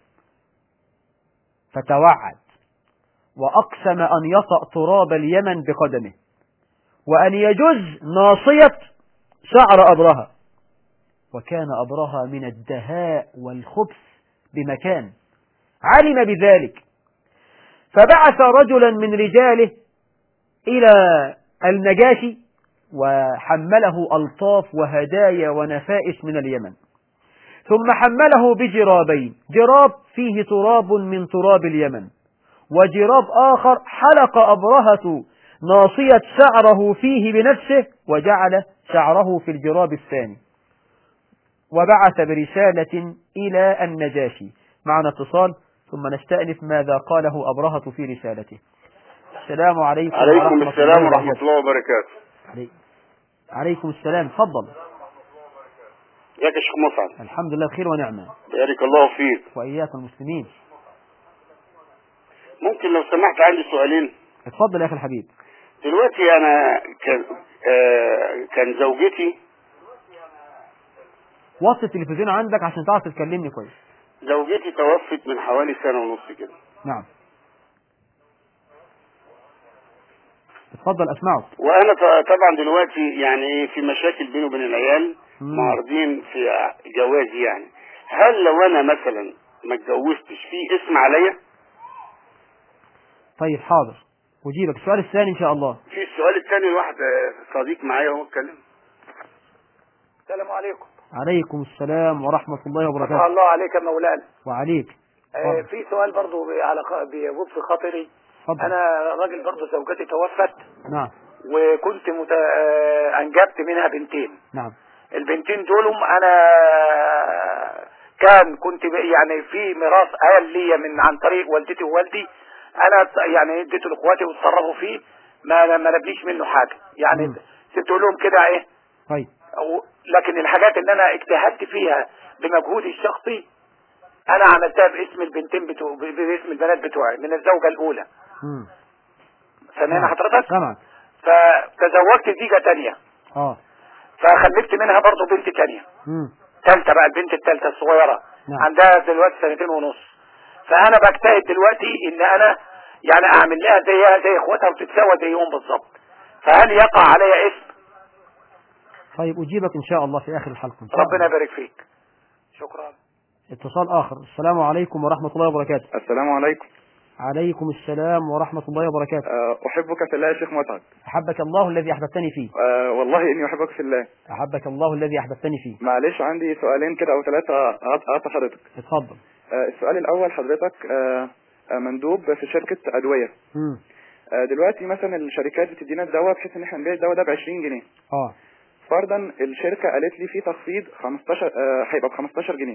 فتوعد وأقسم أن يطأ تراب اليمن بقدمه وأن يجز ناصية شعر أبرهة. وكان أبرهة من الدهاء والخبث بمكان، علم بذلك فبعث رجلا من رجاله إلى النجاشي وحمله ألطاف وهدايا ونفائس من اليمن، ثم حمله بجرابين، جراب فيه تراب من تراب اليمن وجراب آخر حلق أبرهة ناصية شعره فيه بنفسه وجعل شعره في الجراب الثاني، وبعث برسالة إلى النجاشي. معنا اتصال ثم نستأنف ماذا قاله أبرهة في رسالته. السلام عليكم. عليكم السلام ورحمة الله وبركاته. علي... عليكم السلام، تفضل. ازيك يا شيخ مصعب؟ الحمد لله بخير ونعمة. بارك الله فيك. وإياك المسلمين. ممكن لو سمحت عندي سؤالين؟ اتفضل يا أخي الحبيب. دلوقتي أنا كان آه كان زوجتي. وطي التلفزيون عندك عشان تعرف تتكلمني كويس. زوجتي توفت من حوالي سنة ونص كده. نعم. اتفضل أسمعك. وأنا طبعا دلوقتي يعني في مشاكل بيني وبين العيال، معارضين في جوازي. يعني هل لو أنا مثلا ما اتجوزتش في اسم عليا؟ طيب حاضر، أجيبك. السؤال الثاني إن شاء الله. في السؤال الثاني، الواحد صديق معايا هو اتكلم. السلام عليكم. عليكم السلام ورحمة الله وبركاته. فتح الله عليك يا مولانا. وعليك. آه في سؤال برضو على بيجوب في خاطري. فضل. أنا راجل برضو زوجتي توفت. نعم. وكنت مت... آه، انجبت منها بنتين. نعم. البنتين دولهم انا كان كنت ب- يعني في ميراث قال لي من عن طريق والدتي ووالدي، انا يعني اديته لاخواتي وتصرفوا فيه، ما ما نبليش منه حاجه يعني. مم. سبت لهم كده ايه. طيب. أو- لكن الحاجات اللي انا اجتهدت فيها بمجهودي الشخصي انا عملتها باسم البنتين بتوع باسم البنات بتوعي من الزوجه الاولى. امم فاهمين نعم. حضرتك؟ طبعا. فتزوجت زيجه تانية، اه فخلفت منها برضو بنت تانية امم ثالثه بقى، البنت الثالثه الصغيره. نعم. عندها دلوقتي سنتين ونص. فانا بجتهد دلوقتي ان انا يعني اعمل لها زيها زي اخواتها وتتساوى زيهم بالظبط. فهل يقع علي اسم؟ طيب اجيبك ان شاء الله في اخر الحلقه إن شاء ربنا الله. يبارك فيك. شكرا. اتصال اخر. السلام عليكم ورحمه الله وبركاته. السلام عليكم. عليكم السلام ورحمه الله وبركاته. أه، أحبك في الله يا شيخ متعب. احبك الله الذي احببتني فيه. أه، والله إني أحبك في الله. احبك الله الذي احببتني فيه. معلش عندي سؤالين كده أو ثلاثة أعطى حضرتك. اتفضل. أه، السؤال الأول حضرتك أه، أه، مندوب في شركة أدوية. امم أه، دلوقتي مثلا الشركات بتدينا الدواء بحيث إن احنا نبيع الدواء ده ب عشرين جنيه. اه فرضا الشركة قالت لي في تخفيض خمستاشر، أه، هيبقى ب خمستاشر جنيه.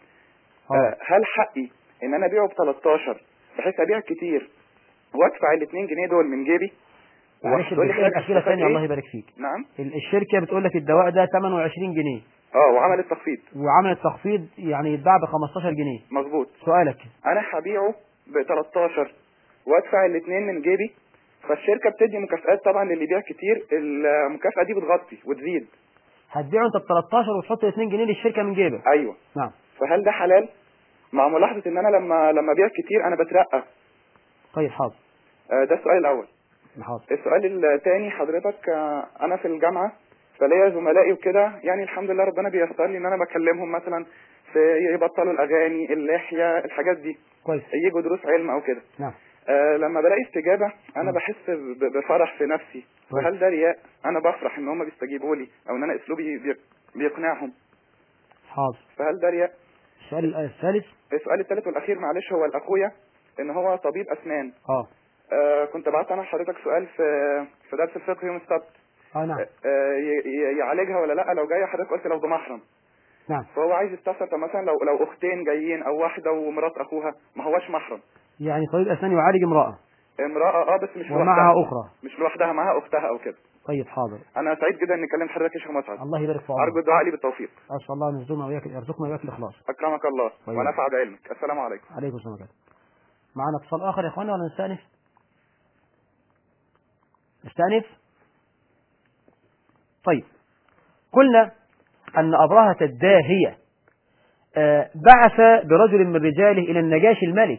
اه أه، هل حقي إن أنا أبيعه ب تلتاشر بحيث أبيع كتير وأدفع ال اتنين جنيه دول من جيبي؟ معلش وهتقولي الجزئيه حضرتك الاخيره استفاد ثانيه الله إيه؟ يبارك فيك. نعم. ال- الشركه بتقول لك الدواء ده ثمنه عشرين جنيه اه وعملت تخفيض وعملت تخفيض يعني يتباع ب خمستاشر جنيه. مظبوط. سؤالك. انا هبيعه ب تلتاشر وادفع الاثنين من جيبي، فالشركه بتدي مكافآت طبعا للي يبيع كتير، المكافاه دي بتغطي وتزيد. هتبيعه انت ب تلتاشر وتحط اتنين جنيه للشركه من جيبك. ايوه. نعم. فهل ده حلال؟ مع ملاحظه ان انا لما لما ابيع كتير انا بترقى. طيب حاضر. آه، ده السؤال الاول. حاضر. السؤال الثاني حضرتك، آه، انا في الجامعه فليا زملائي وكده، يعني الحمد لله ربنا بيختار لي ان انا بكلمهم مثلا في يبطلوا الاغاني، اللحيه، الحاجات دي، كويس. يجوا دروس علم او كده. نعم. آه لما بلاقي استجابة أنا م. بحس ب- بفرح في نفسي. كويس. وهل ده رياء؟ أنا بفرح إن هم بيستجيبوا لي أو إن أنا أسلوبي بي- بيقنعهم. حاضر. فهل ده رياء؟ السؤال الثالث. السؤال الثالث والأخير معلش، هو الأخويا إن هو طبيب أسنان. اه آه كنت بعت أنا لحضرتك سؤال في في درس الفقه يوم السبت. اه نعم. آه ي- ي- يعالجها ولا لا؟ لو جاية حضرتك قلت لو بمحرم. نعم. فهو عايز يستفسر، طب مثلا لو لو أختين جايين أو واحدة ومرات أخوها، ما هوش محرم. يعني طبيب أسنان يعالج امرأة امرأة اه بس مش ومعها لوحدها. أخرى. مش لوحدها، معاها أختها أو كده. طيب حاضر. انا سعيد جدا اني كلمت حضرتك يا شيخ مسعد. الله يبارك في ارجو عمرك. الدعاء لي بالتوفيق. أسأل الله أن يرزقنا وإياك يرزقنا وإياك الإخلاص. اكرمك الله طيب. ونفع بعلمك. السلام عليكم. عليكم السلام عليكم. معنا اتصال آخر يا إخوانا ولا نستأنف؟ نستأنف؟ طيب. قلنا أن أبرهة الداهية آه، بعث برجل من رجاله إلى النجاشي الملك،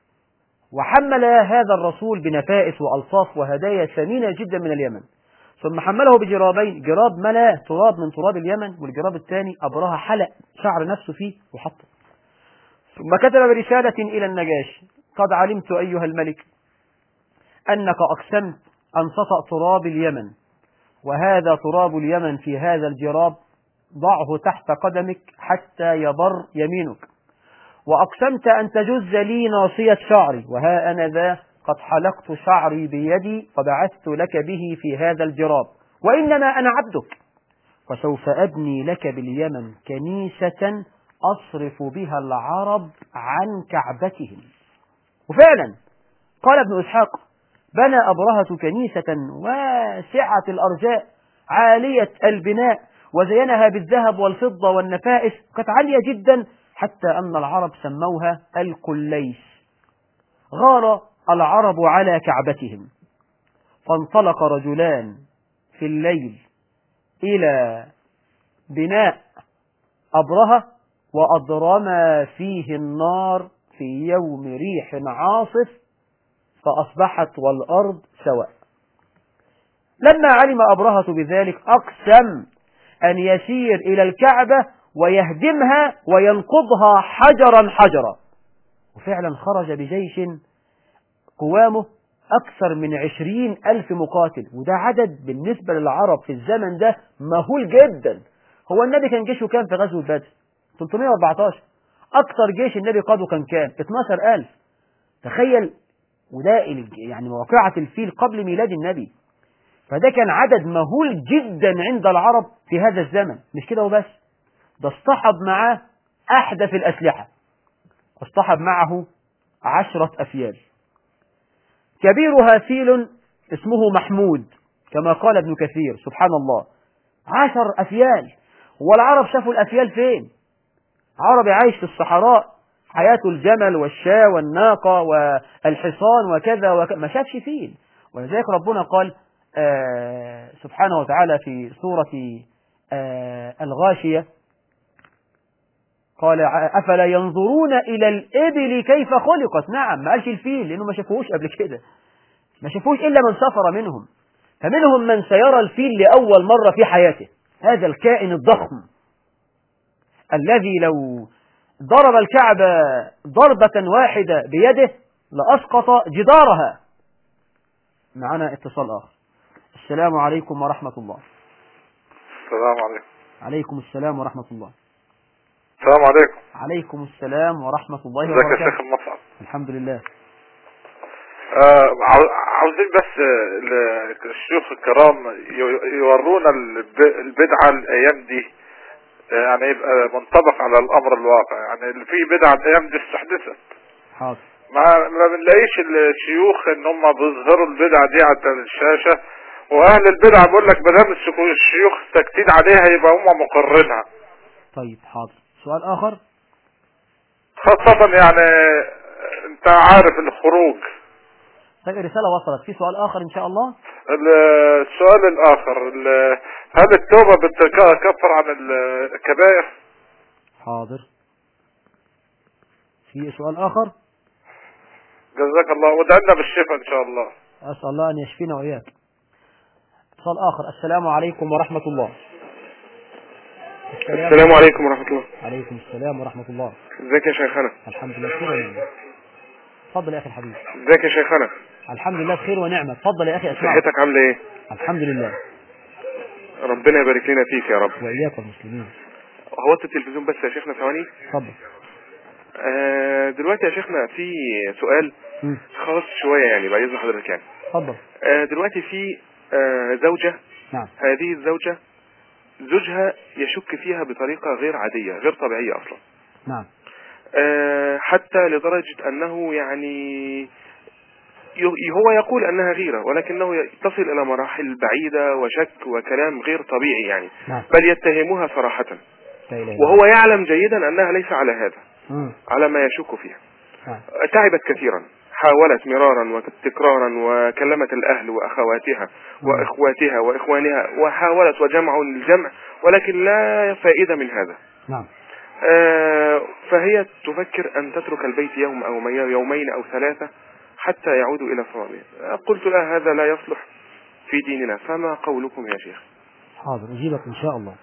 وحمل هذا الرسول بنفائس وألصاف وهدايا ثمينة جدا من اليمن، ثم حمله بجرابين، جراب ملا تراب من تراب اليمن، والجراب الثاني أبرهة حلق شعر نفسه فيه وحطه. ثم كتب برسالة إلى النجاشي: قد علمت أيها الملك أنك أقسمت أن تطأ تراب اليمن، وهذا تراب اليمن في هذا الجراب، ضعه تحت قدمك حتى يبر يمينك، وأقسمت أن تجز لي ناصية شعري، وها أنا ذا قد حلقت شعري بيدي وبعثت لك به في هذا الجراب، وإنما أنا عبدك، وسوف أبني لك باليمن كنيسة أصرف بها العرب عن كعبتهم. وفعلا قال ابن إسحاق: بنى أبرهة كنيسة واسعة الأرجاء عالية البناء، وزينها بالذهب والفضة والنفائس، كانت عالية جدا حتى أن العرب سموها القليس. غار العرب على كعبتهم، فانطلق رجلان في الليل إلى بناء أبرهة وأضرما فيه النار في يوم ريح عاصف، فأصبحت والأرض سواء. لما علم أبرهة بذلك أقسم أن يسير إلى الكعبة ويهدمها وينقضها حجرا حجرا، وفعلا خرج بجيش قوامه أكثر من عشرين ألف مقاتل، وده عدد بالنسبة للعرب في الزمن ده مهول جدا. هو النبي كان جيشه كام في غزوة بدر؟ ثلاثمائة وأربعة عشر. أكثر جيش النبي قاده كان كام؟ اثناشر ألف. تخيل، وده يعني موقعة الفيل قبل ميلاد النبي. فده كان عدد مهول جدا عند العرب في هذا الزمن. مش كده وبس، ده اصطحب معاه أحدث الأسلحة، اصطحب معه عشرة أفيال، كبيرها فيل اسمه محمود كما قال ابن كثير. سبحان الله، عشر أفيال. والعرب شافوا الأفيال فين؟ عربي عايش في الصحراء، حياته الجمل والشاة والناقة والحصان وكذا وكذا، ما شافش فيل. ولذلك ربنا قال آه سبحانه وتعالى في سورة آه الغاشية، قال أفلا ينظرون إلى الإبل كيف خلقت. نعم، ما قالش الفيل لأنه ما شافوهوش قبل كده، ما شافوش إلا من سافر منهم. فمنهم من سيرى الفيل لأول مرة في حياته، هذا الكائن الضخم الذي لو ضرب الكعبة ضربة واحدة بيده لأسقط جدارها. معنا اتصال آخر. السلام عليكم ورحمة الله. السلام عليكم. عليكم السلام ورحمة الله. السلام عليكم. عليكم السلام ورحمة الله ازيك وبركاته. يا شيخ المصعب؟ الحمد لله. آه عاوزين بس الشيوخ الكرام يورونا البدعة الأيام دي، يعني يبقى منطبق على الأمر الواقع. يعني في بدعة الأيام دي استحدثت، حاضر. ما ما بنلاقيش الشيوخ ان هم بيظهروا البدعة دي على الشاشة، واهل البدعة بيقول لك ما دام الشيوخ ساكتين عليها يبقى هم مقررينها. طيب حاضر. سؤال آخر. خاصة يعني انت عارف الخروج. طيب الرسالة وصلت. في سؤال آخر إن شاء الله. السؤال الآخر، هل التوبة بتكفر عن الكبائر؟ حاضر. في سؤال آخر. جزاك الله، ودعنا بالشفاء إن شاء الله. أسأل الله أن يشفينا وإياك. اتصال آخر. السلام عليكم ورحمة الله. السلام, السلام عليكم ورحمة الله. عليكم السلام ورحمة الله. ازيك يا شيخنا؟ الحمد لله بخير ونعمة. اتفضل يا أخي الحبيب. ازيك يا شيخنا؟ الحمد لله بخير ونعمة. اتفضل يا أخي أسمعك. صحتك عاملة إيه؟ الحمد لله. ربنا يبارك لنا فيك يا رب. وإياك المسلمين. هو التلفزيون بس يا شيخنا ثواني. اتفضل. آه دلوقتي يا شيخنا في سؤال م. خاص شوية يعني بعد إذن حضرتك يعني. اتفضل. آه دلوقتي في آه زوجة. نعم. هذه الزوجة زوجها يشك فيها بطريقة غير عادية غير طبيعية أصلا. نعم. آه حتى لدرجة أنه يعني هو يقول أنها غيرة، ولكنه تصل إلى مراحل بعيدة وشك وكلام غير طبيعي يعني. نعم. بل يتهمها صراحة، وهو يعلم جيدا أنها ليس على هذا، م. على ما يشك فيها. نعم. تعبت كثيرا، حاولت مرارا وتكرارا وكلمت الأهل وأخواتها م. وإخواتها وإخوانها وحاولت وجمعوا الجمع، ولكن لا فائدة من هذا. نعم. آه فهي تفكر أن تترك البيت يوم أو يومين أو ثلاثة حتى يعودوا إلى صوابه. قلت لها هذا لا يصلح في ديننا، فما قولكم يا شيخ؟ حاضر أجيبك إن شاء الله.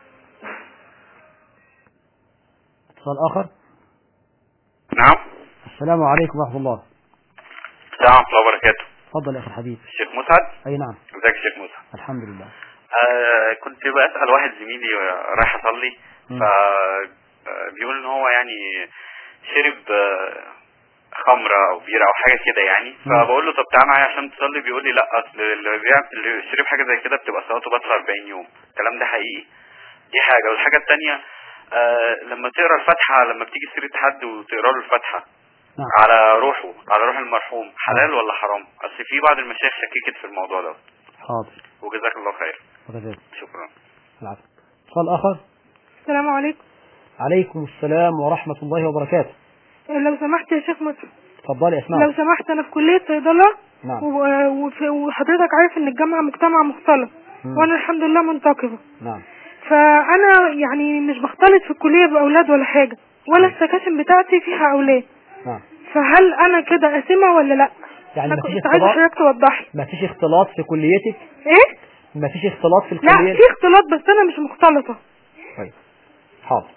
اتصال آخر. نعم. السلام عليكم ورحمة الله. السلام ورحمة الله وبركاته. تفضل يا أخي الحبيب. الشيخ مسعد. أي نعم. ازيك يا شيخ مسعد؟ الحمد لله. آه كنت بسأل واحد زميلي رايح أصلي، فبيقول إن هو يعني شرب آه خمرة او بيرة او حاجة كده يعني، فبقول له طب تعال معايا عشان تصلي، بيقول لي لا، اصل اللي شرب حاجة زي كده بتبقى صلاته باطلة أربعين يوم. الكلام ده حقيقي؟ دي حاجة. والحاجة التانية آه لما تقرا الفاتحة، لما بتيجي سيرة حد وتقرا له الفاتحة نعم. على روحه، على روح المرحوم، حلال ولا حرام؟ اصل في بعض المشايخ شككت في الموضوع ده. حاضر. وجزاك الله خير. وجزاك. شكرا. العفو. اتصال اخر. السلام عليكم. عليكم السلام ورحمة الله وبركاته. لو سمحت يا شيخ مسعد. اتفضلي اسمعك. لو سمحت انا في كلية صيدلة. نعم. وحضرتك عارف ان الجامعة مجتمع مختلط، وانا الحمد لله منتقبة. نعم. فانا يعني مش بختلط في الكلية باولاد ولا حاجة، ولا السكاشن بتاعتي فيها اولاد. نعم. فهل انا كده اسمة ولا لا؟ يعني ما فيش اختلاط. عايزة حضرتك توضح لي. ما فيش اختلاط في كليتك؟ ايه؟ ما فيش اختلاط في الكلية؟ لا في اختلاط بس انا مش مختلطة. طيب حاضر.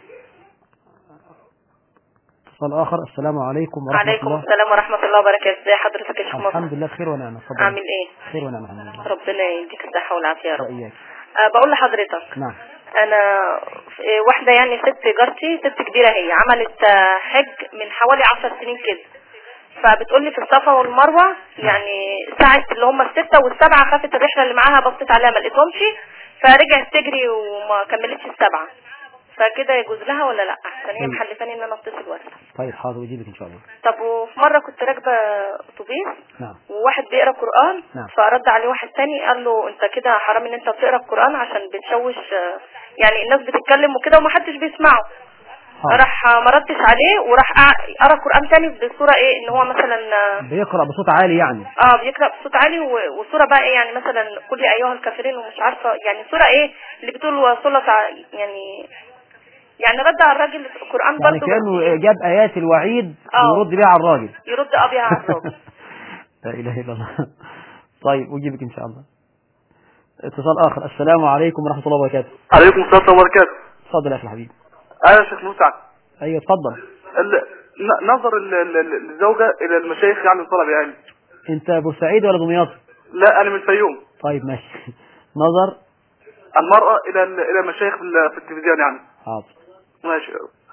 اتصال اخر. السلام عليكم ورحمة عليكم الله. عليكم السلام ورحمة الله وبركاته. ازي حضرتك يا شيخ مصر؟ الحمد لله بخير ونعمة. اتفضل. عامل ايه؟ خير ونعمة الحمد لله. ربنا يديك الصحة والعافية يا رب. وإياك. أه بقول لحضرتك. نعم. انا واحدة يعني ست جارتي، ست كبيرة، هي عملت حج من حوالي عشر سنين كده. فبتقول لي في الصفا والمروه يعني ساعه اللي هم السته والسبعه خافت الرحله اللي معاها، بصت عليها ما لقيتهمش فرجعت تجري وما كملتش السبعه، فكده يجوز لها ولا لا؟ عشان هي محلفاني ان انا اتصل واسال. طيب حاضر اجيبك ان شاء الله. طب وفي مره كنت راكبه اتوبيس نعم وواحد بيقرا قران، نعم. فرد عليه واحد تاني قال له انت كده حرام ان انت بتقرا القران عشان بتشوش يعني الناس بتتكلم وكده ومحدش بيسمعه. راح ما ردش عليه وراح قرا قران تاني بصوره ايه ان هو مثلا بيقرا بصوت عالي يعني اه بيقرا بصوت عالي وصوره بقى ايه يعني مثلا قل يا ايها الكافرين ومش عارفه يعني صوره ايه اللي بتقول وصلت يعني يعني رد على الراجل القران يعني برضه كانه جاب ايات الوعيد أوه. يرد بيها على الراجل يرد اه بيها على الراجل. لا اله الا الله. طيب اجيبك ان شاء الله. اتصال اخر. السلام عليكم ورحمه الله وبركاته. عليكم السلام ورحمه الله وبركاته. اتفضل يا اخي الحبيب. ايوه يا شيخ مسعد. ايوه اتفضل. نظر الزوجه الى المشايخ يعني الطلب يعني. انت بورسعيد ولا دمياط؟ لا انا من الفيوم. طيب ماشي. نظر المرأة الى الى المشايخ في التلفزيون يعني. حاضر ماشي.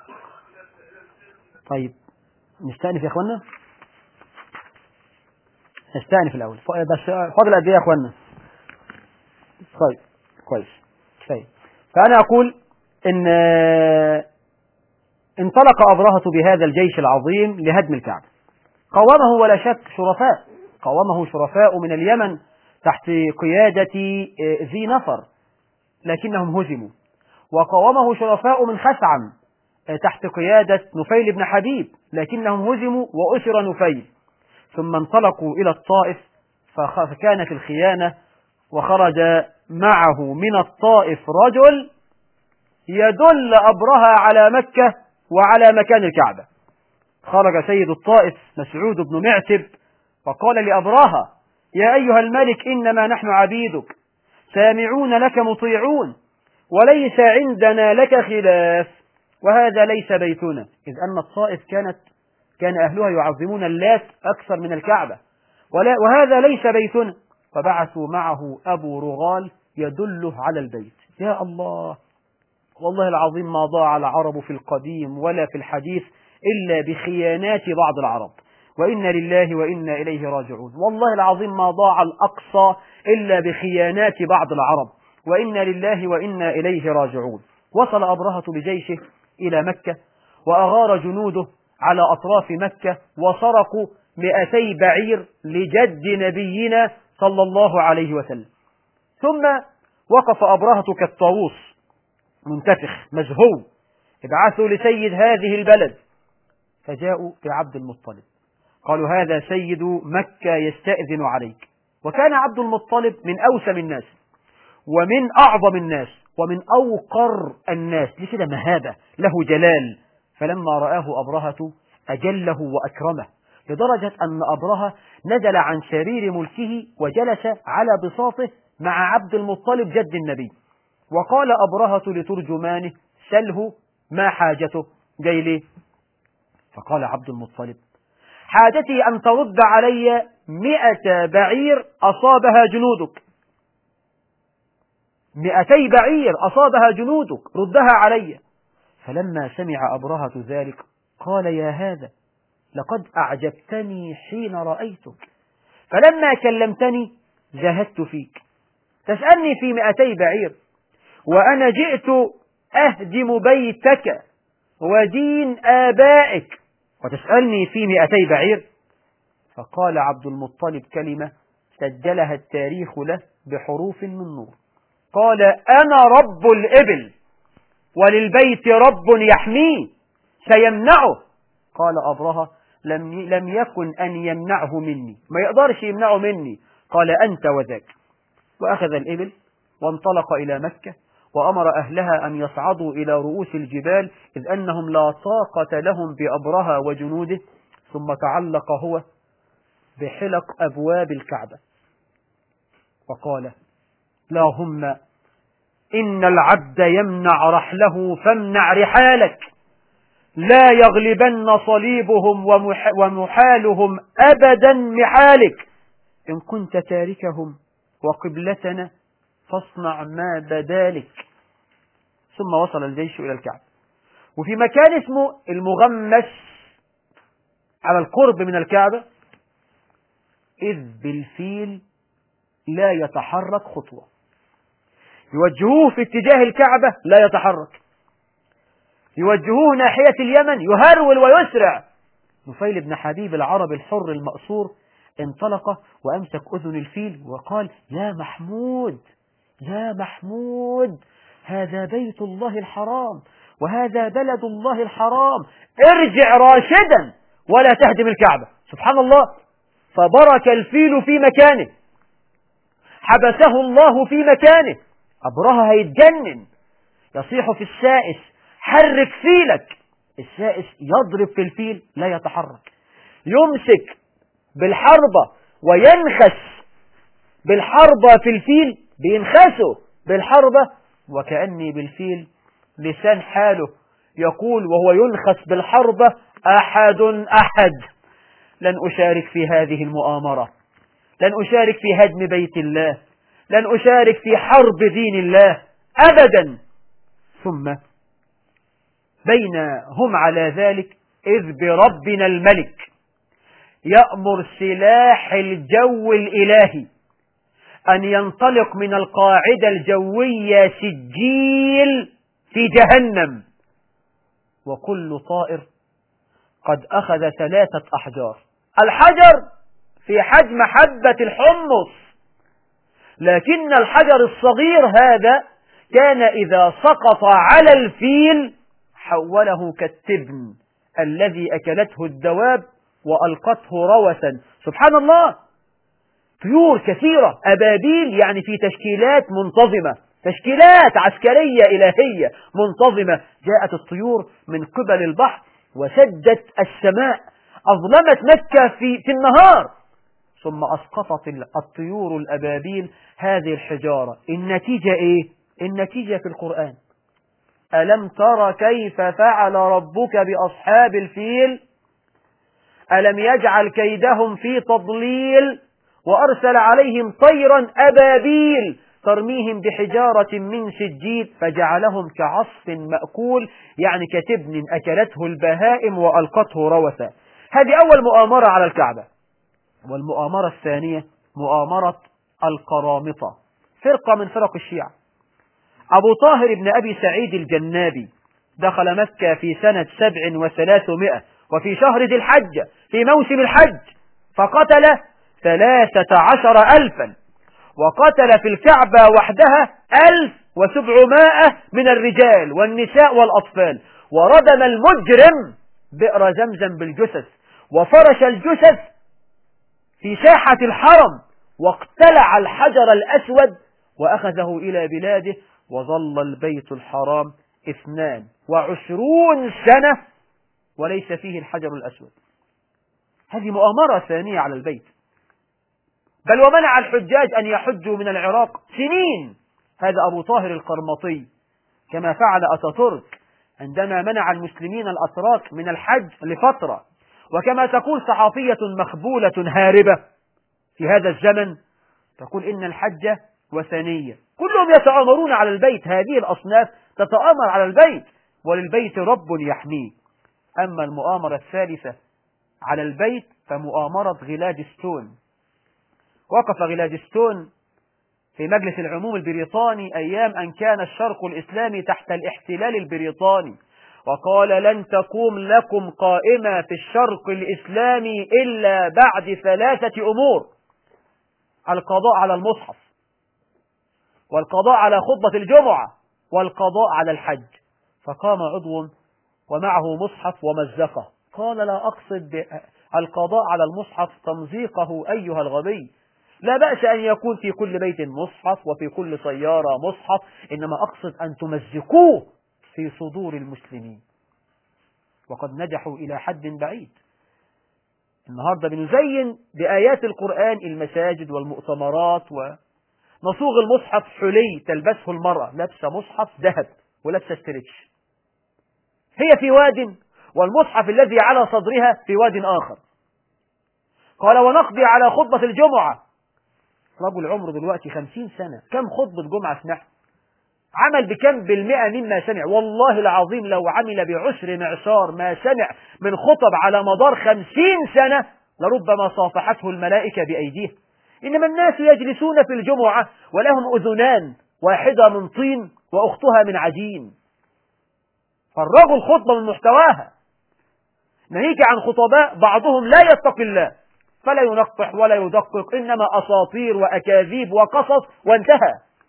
طيب نستأنف يا اخوانا. نستأنف الاول بس فاضل قد ايه يا اخوانا؟ طيب كويس كفايه. فانا اقول ان انطلق أبرهة بهذا الجيش العظيم لهدم الكعبة. قاومه ولا شك شرفاء، قاومه شرفاء من اليمن تحت قيادة ذي نفر لكنهم هزموا، وقاومه شرفاء من خثعم تحت قيادة نفيل بن حبيب لكنهم هزموا وأسر نفيل، ثم انطلقوا إلى الطائف فكانت الخيانة، وخرج معه من الطائف رجل يدل أبرهة على مكة وعلى مكان الكعبة. خرج سيد الطائف مسعود بن معتب وقال لأبرهة: يا أيها الملك إنما نحن عبيدك سامعون لك مطيعون وليس عندنا لك خلاف، وهذا ليس بيتنا، إذ أن الطائف كانت كان أهلها يعظمون اللات أكثر من الكعبة، وهذا ليس بيتنا. فبعثوا معه أبو رغال يدله على البيت. يا الله، والله العظيم ما ضاع العرب في القديم ولا في الحديث إلا بخيانات بعض العرب، وإنا لله وإنا إليه راجعون. والله العظيم ما ضاع الأقصى إلا بخيانات بعض العرب، وإنا لله وإنا إليه راجعون. وصل أبرهة بجيشه إلى مكة وأغار جنوده على أطراف مكة وسرقوا مئتي بعير لجد نبينا صلى الله عليه وسلم. ثم وقف أبرهة كالطاووس منتفخ مزهو: ابعثوا لسيد هذه البلد. فجاءوا بعبد المطلب قالوا: هذا سيد مكة يستأذن عليك. وكان عبد المطلب من أوسم الناس ومن أعظم الناس ومن أوقر الناس، لكده مهابة له جلال. فلما رآه أبرهة أجله وأكرمه، لدرجة أن أبرهة نزل عن سرير ملكه وجلس على بساطه مع عبد المطلب جد النبي، وقال أبرهة لترجمانه: سله ما حاجته، جاي ليه؟ فقال عبد المطلب: حاجتي أن ترد علي مئة بعير أصابها جنودك، مئتي بعير أصابها جنودك، ردها علي. فلما سمع أبرهة ذلك قال: يا هذا لقد أعجبتني حين رأيتك، فلما كلمتني زهدت فيك، تسألني في مئتي بعير وأنا جئت أهدم بيتك ودين آبائك وتسألني في مئتي بعير. فقال عبد المطلب كلمة سجلها التاريخ له بحروف من نور، قال: أنا رب الإبل وللبيت رب يحميه سيمنعه. قال أبرهة: لم لم يكن أن يمنعه مني، ما يقدرش يمنعه مني. قال: أنت وذاك. وأخذ الإبل وانطلق إلى مكة وأمر أهلها أن يصعدوا إلى رؤوس الجبال، إذ أنهم لا طاقة لهم بأبرهة وجنوده. ثم تعلق هو بحلق أبواب الكعبة وقال: اللهم إن العبد يمنع رحله فامنع رحالك، لا يغلبن صليبهم ومحالهم أبدا محالك، إن كنت تاركهم وقبلتنا فاصنع ما بدالك. ثم وصل الجيش إلى الكعبة، وفي مكان اسمه المغمس على القرب من الكعبة إذ بالفيل لا يتحرك خطوة، يوجهوه في اتجاه الكعبة لا يتحرك، يوجهوه ناحية اليمن يهرول ويسرع. نفيل بن حبيب العربي الحر المأسور انطلق وأمسك أذن الفيل وقال: يا محمود يا محمود، هذا بيت الله الحرام وهذا بلد الله الحرام، ارجع راشدا ولا تهدم الكعبة. سبحان الله، فبرك الفيل في مكانه، حبسه الله في مكانه. أبرهة هيتجنن، يصيح في السائس: حرك فيلك. السائس يضرب في الفيل لا يتحرك، يمسك بالحربة وينخس بالحربة في الفيل، بينخسه بالحربة، وكأني بالفيل لسان حاله يقول وهو ينخس بالحربة: أحد أحد، لن أشارك في هذه المؤامرة، لن أشارك في هدم بيت الله، لن أشارك في حرب دين الله أبدا. ثم بين هم على ذلك إذ بربنا الملك يأمر سلاح الجو الإلهي أن ينطلق من القاعدة الجوية سجيل في جهنم، وكل طائر قد أخذ ثلاثة أحجار. الحجر في حجم حبة الحمص، لكن الحجر الصغير هذا كان إذا سقط على الفيل حوله كالتبن الذي أكلته الدواب وألقته روثا. سبحان الله، طيور كثيرة، أبابيل، يعني في تشكيلات منتظمة، تشكيلات عسكرية إلهية منتظمة. جاءت الطيور من قبل البحر وسدت السماء، أظلمت مكة في, في النهار، ثم أسقطت الطيور الأبابيل هذه الحجارة. النتيجة إيه؟ النتيجة في القرآن: ألم تر كيف فعل ربك بأصحاب الفيل ألم يجعل كيدهم في تضليل وأرسل عليهم طيرا أبابيل ترميهم بحجارة من سجيل فجعلهم كعصف مأكول، يعني كتبن أكلته البهائم وألقته روثا. هذه أول مؤامرة على الكعبة. والمؤامرة الثانية مؤامرة القرامطة، فرقة من فرق الشيعة. أبو طاهر بن أبي سعيد الجنابي دخل مكة في سنة سبع وثلاثمائة وفي شهر ذي الحجة في موسم الحج، فقتل ثلاثة عشر ألفا، وقتل في الكعبة وحدها ألف وسبعمائة من الرجال والنساء والأطفال، وردم المجرم بئر زمزم بالجثث، وفرش الجثث في ساحة الحرم، واقتلع الحجر الأسود وأخذه إلى بلاده، وظل البيت الحرام اثنان وعشرون سنة وليس فيه الحجر الأسود. هذه مؤامرة ثانية على البيت. بل ومنع الحجاج أن يحجوا من العراق سنين، هذا أبو طاهر القرمطي، كما فعل أتاتورك عندما منع المسلمين الأتراك من الحج لفترة. وكما تقول صحافية مخبولة هاربة في هذا الزمن، تقول إن الحج وثنية، كلهم يتآمرون على البيت، هذه الأصناف تتآمر على البيت، وللبيت رب يحميه. أما المؤامرة الثالثة على البيت فمؤامرة غلادستون. وقف غلادستون في مجلس العموم البريطاني أيام أن كان الشرق الإسلامي تحت الاحتلال البريطاني، وقال: لن تقوم لكم قائمة في الشرق الإسلامي إلا بعد ثلاثة أمور: القضاء على المصحف، والقضاء على خطبة الجمعة، والقضاء على الحج. فقام عضو ومعه مصحف ومزقه، قال: لا أقصد القضاء على المصحف تمزيقه أيها الغبي، لا بأس أن يكون في كل بيت مصحف وفي كل سيارة مصحف، إنما أقصد أن تمزقوه في صدور المسلمين. وقد نجحوا إلى حد بعيد. النهاردة بنزين بآيات القرآن المساجد والمؤتمرات، ونصوغ المصحف حلي تلبسه المرأة، لابسة مصحف ذهب ولابسة ستريتش، هي في واد والمصحف الذي على صدرها في واد آخر. قال: ونقضي على خطبة الجمعة. رجل عمره دلوقتي خمسين سنة، كم خطبة جمعة سمعها؟ عمل بكم بالمئة مما سمع؟ والله العظيم لو عمل بعشر معشار ما سمع من خطب على مدار خمسين سنة لربما صافحته الملائكة بأيديه. إنما الناس يجلسون في الجمعة ولهم أذنان، واحدة من طين وأختها من عجين، فرغوا الخطبة من محتواها. ناهيك عن خطباء بعضهم لا يتقي الله فلا ينقح ولا يدقق، إنما أساطير وأكاذيب وقصص وانتهى.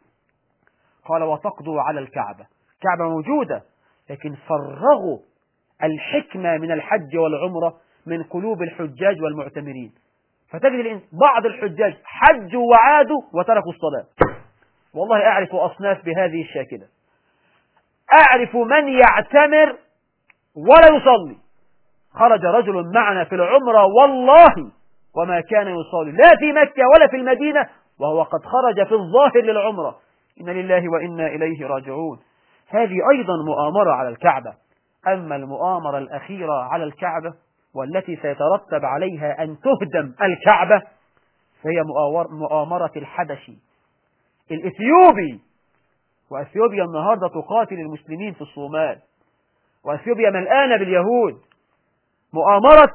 قال وتقضوا على الكعبة، كعبة موجودة لكن فرغوا الحكمة من الحج والعمرة من قلوب الحجاج والمعتمرين، فتجد بعض الحجاج حجوا وعادوا وتركوا الصلاة. والله أعرف أصناف بهذه الشاكلة، أعرف من يعتمر ولا يصلي. خرج رجل معنا في العمرة والله وما كان يصلي لا في مكة ولا في المدينة، وهو قد خرج في الظاهر للعمرة. إن لله وإنا إليه راجعون. هذه أيضا مؤامرة على الكعبة. أما المؤامرة الأخيرة على الكعبة والتي سيترتب عليها أن تهدم الكعبة فهي مؤامرة الحبشي الإثيوبي. وأثيوبيا النهاردة تقاتل المسلمين في الصومال، وأثيوبيا ملآنة باليهود. مؤامرة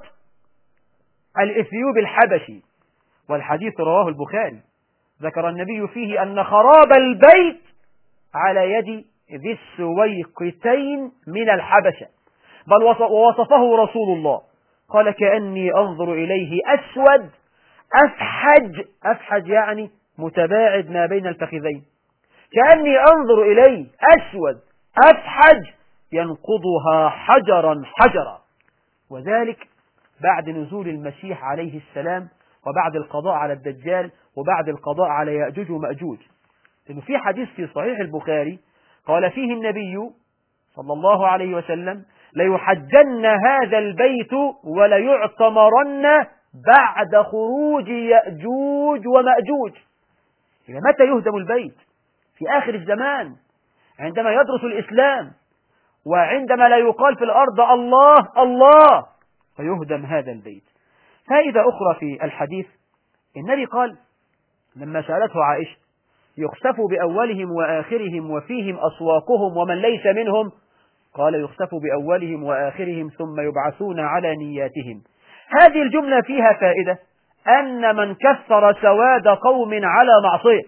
الإثيوبي الحبشي، والحديث رواه البخاري، ذكر النبي فيه أن خراب البيت على يد ذي السويقتين من الحبشة، بل ووصفه رسول الله قال كأني أنظر إليه أسود أفحج، أفحج يعني متباعد ما بين الفخذين، كأني أنظر إليه أسود أفحج ينقضها حجرا حجرا. وذلك بعد نزول المسيح عليه السلام، وبعد القضاء على الدجال، وبعد القضاء على يأجوج ومأجوج. لأنه في حديث في صحيح البخاري قال فيه النبي صلى الله عليه وسلم ليحجن هذا البيت وليعتمرن بعد خروج يأجوج ومأجوج. إلى متى يهدم البيت؟ في آخر الزمان عندما يدرس الإسلام، وعندما لا يقال في الأرض الله الله فيهدم هذا البيت. فائدة أخرى في الحديث، النبي قال لما سألته عائشة يخسف بأولهم وآخرهم وفيهم أسواقهم ومن ليس منهم، قال يخسف بأولهم وآخرهم ثم يبعثون على نياتهم. هذه الجملة فيها فائدة أن من كثر سواد قوم على معصية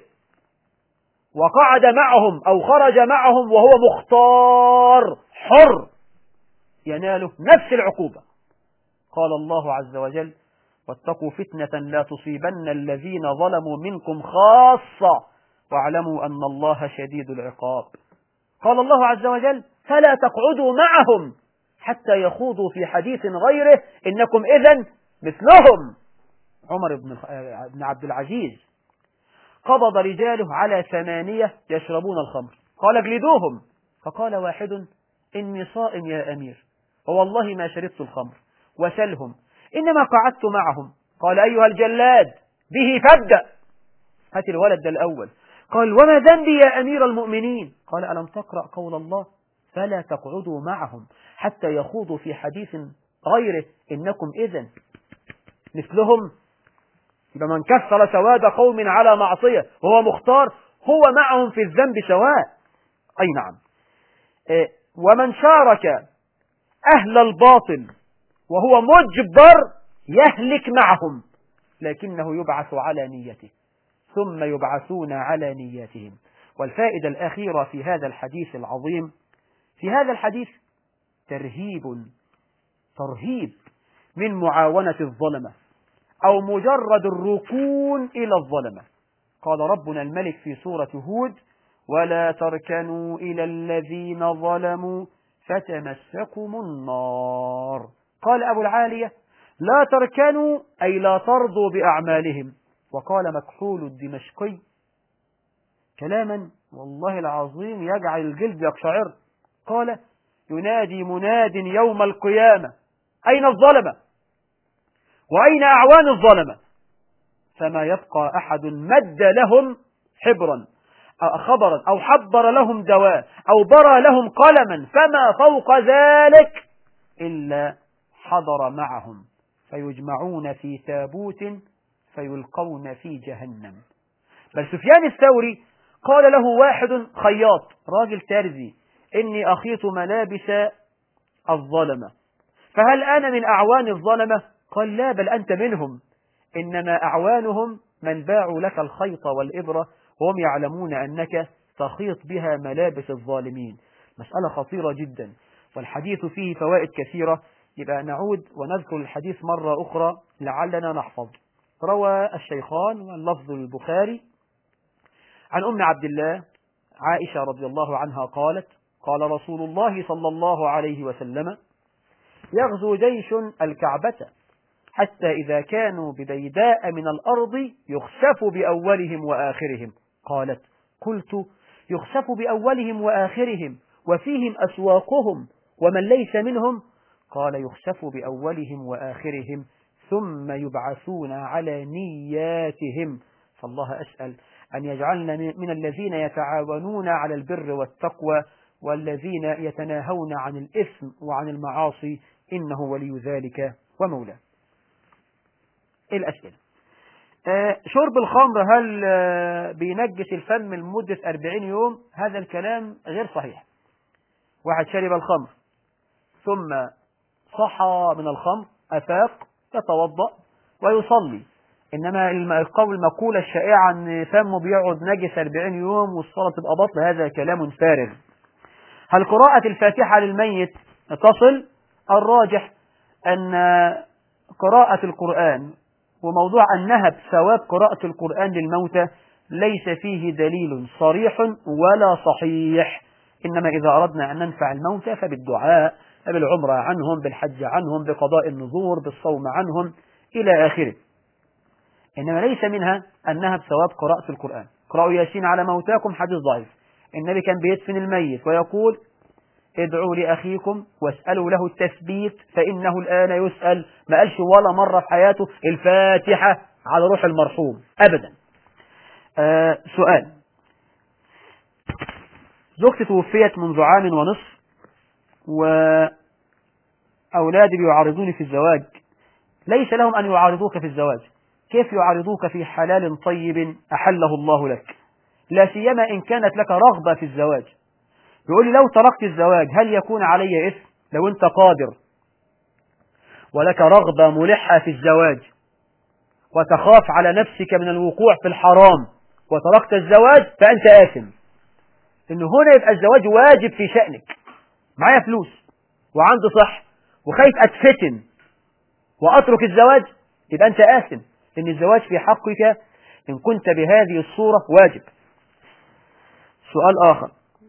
وقعد معهم أو خرج معهم وهو مختار حر يناله نفس العقوبة. قال الله عز وجل واتقوا فتنة لا تصيبن الذين ظلموا منكم خاصة واعلموا أن الله شديد العقاب. قال الله عز وجل فلا تقعدوا معهم حتى يخوضوا في حديث غيره إنكم إذن مثلهم. عمر بن عبد العزيز قبض رجاله على ثمانية يشربون الخمر، قال اجلدوهم، فقال واحد إني صائم يا أمير ووالله ما شربت الخمر، وسلهم إنما قعدت معهم. قال أيها الجلاد به فابدأ، هات الولد ده الأول. قال وما ذنبي يا أمير المؤمنين؟ قال ألم تقرأ قول الله فلا تقعدوا معهم حتى يخوضوا في حديث غيره إنكم إذن مثلهم. بمن كثر سواد قوم على معصية وهو مختار هو معهم في الذنب سواء. أي نعم. إيه ومن شارك أهل الباطل وهو مجبر يهلك معهم لكنه يبعث على نيته ثم يبعثون على نياتهم. والفائدة الأخيرة في هذا الحديث العظيم، في هذا الحديث ترهيب ترهيب من معاونة الظلمة أو مجرد الركون إلى الظلمة. قال ربنا الملك في سورة هود ولا تركنوا إلى الذين ظلموا فتمسكم النار. قال أبو العالية لا تركنوا أي لا ترضوا بأعمالهم. وقال مكحول الدمشقي كلاما والله العظيم يجعل الجلد يقشعر، قال ينادي مناد يوم القيامة أين الظلمة وأين أعوان الظلمة؟ فما يبقى أحد مد لهم حبرا أو خبرا أو حبر لهم دواء أو برى لهم قلما فما فوق ذلك إلا حضر معهم فيجمعون في تابوت فيلقون في جهنم. بل سفيان الثوري قال له واحد خياط راجل ترزي إني أخيط ملابس الظلمة، فهل أنا من أعوان الظلمة؟ قال لا، بل أنت منهم، إنما أعوانهم من باعوا لك الخيط والإبرة وهم يعلمون أنك تخيط بها ملابس الظالمين. مسألة خطيرة جدا، والحديث فيه فوائد كثيرة، يبقى نعود ونذكر الحديث مرة أخرى لعلنا نحفظ. روى الشيخان واللفظ البخاري عن أم عبد الله عائشة رضي الله عنها قالت: قال رسول الله صلى الله عليه وسلم: يغزو جيش الكعبة حتى إذا كانوا ببيداء من الأرض يخسف بأولهم وآخرهم. قالت: قلت: يخسف بأولهم وآخرهم وفيهم أسواقهم ومن ليس منهم؟ قال: يخسف بأولهم وآخرهم ثم يبعثون على نياتهم. فالله أسأل أن يجعلنا من الذين يتعاونون على البر والتقوى والذين يتناهون عن الإثم وعن المعاصي، إنه ولي ذلك ومولاه. الأسئلة: آه شرب الخمر هل آه بينجس الفم لمدة أربعين يوم؟ هذا الكلام غير صحيح. واحد شرب الخمر ثم صحى من الخمر، أفاق، يتوضأ ويصلي، إنما القول المقولة الشائعة أن فمه بيقعد نجس أربعين يوم والصلاة تبقى بطل، هذا كلام فارغ. هل قراءة الفاتحة للميت تصل؟ الراجح أن قراءة القرآن وموضوع أنها بثواب قراءة القرآن للموتى ليس فيه دليل صريح ولا صحيح، إنما إذا أردنا أن ننفع الموتى فبالدعاء، بالعمرة عنهم، بالحج عنهم، بقضاء النذور، بالصوم عنهم إلى آخره، إنما ليس منها أنها بثواب قراءة القرآن. قرأوا ياسين على موتاكم، حديث ضعيف. النبي كان بيدفن الميت ويقول: ادعوا لأخيكم واسألوا له التثبيت فإنه الآن يسأل. ما قالش ولا مرة في حياته الفاتحة على روح المرحوم أبدا. آه سؤال: زوجتي توفيت منذ عام ونصف وأولادي بيعارضوني في الزواج، ليس لهم أن يعارضوك في الزواج، كيف يعارضوك في حلال طيب أحله الله لك، لا سيما إن كانت لك رغبة في الزواج. يقول لي: لو تركت الزواج هل يكون علي إثم؟ لو أنت قادر ولك رغبة ملحة في الزواج وتخاف على نفسك من الوقوع في الحرام وتركت الزواج فأنت آثم، إن هنا يبقى الزواج واجب في شأنك. معايا فلوس وعندي صح وخايف أتفتن وأترك الزواج، يبقى أنت آثم، إن الزواج في حقك إن كنت بهذه الصورة واجب. سؤال آخر: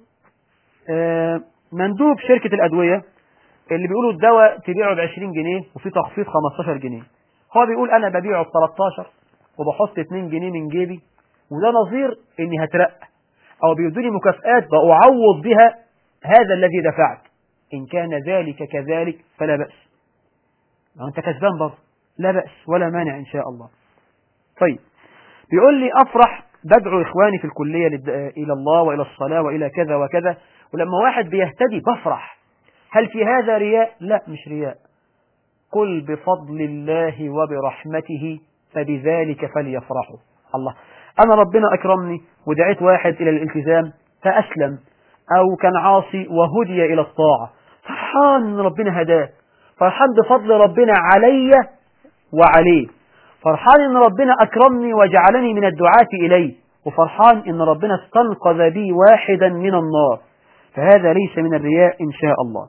آه مندوب شركة الأدوية اللي بيقولوا الدواء تبيعه بعشرين جنيه وفي تخفيض خمستاشر جنيه، هو بيقول أنا ببيعه بتلتاشر وبحط اتنين جنيه من جيبي، وده نظير إني هترقى، أو بيدوني مكافآت بأعوض بها هذا الذي دفعت. إن كان ذلك كذلك فلا بأس، لو أنت كسبان برضه لا بأس ولا مانع إن شاء الله. طيب، بيقول لي: أفرح بدعو إخواني في الكلية إلى الله وإلى الصلاة وإلى كذا وكذا، ولما واحد بيهتدي بفرح، هل في هذا رياء؟ لا، مش رياء. قل بفضل الله وبرحمته فبذلك فليفرحوا. الله، أنا ربنا أكرمني ودعيت واحد إلى الالتزام فأسلم، أو كان عاصي وهدي إلى الطاعة، فرحان إن ربنا هداه، فرحان بفضل ربنا علي وعليه، فرحان إن ربنا أكرمني وجعلني من الدعاة إليه، وفرحان إن ربنا استنقذ بي واحدا من النار، فهذا ليس من الرياء إن شاء الله.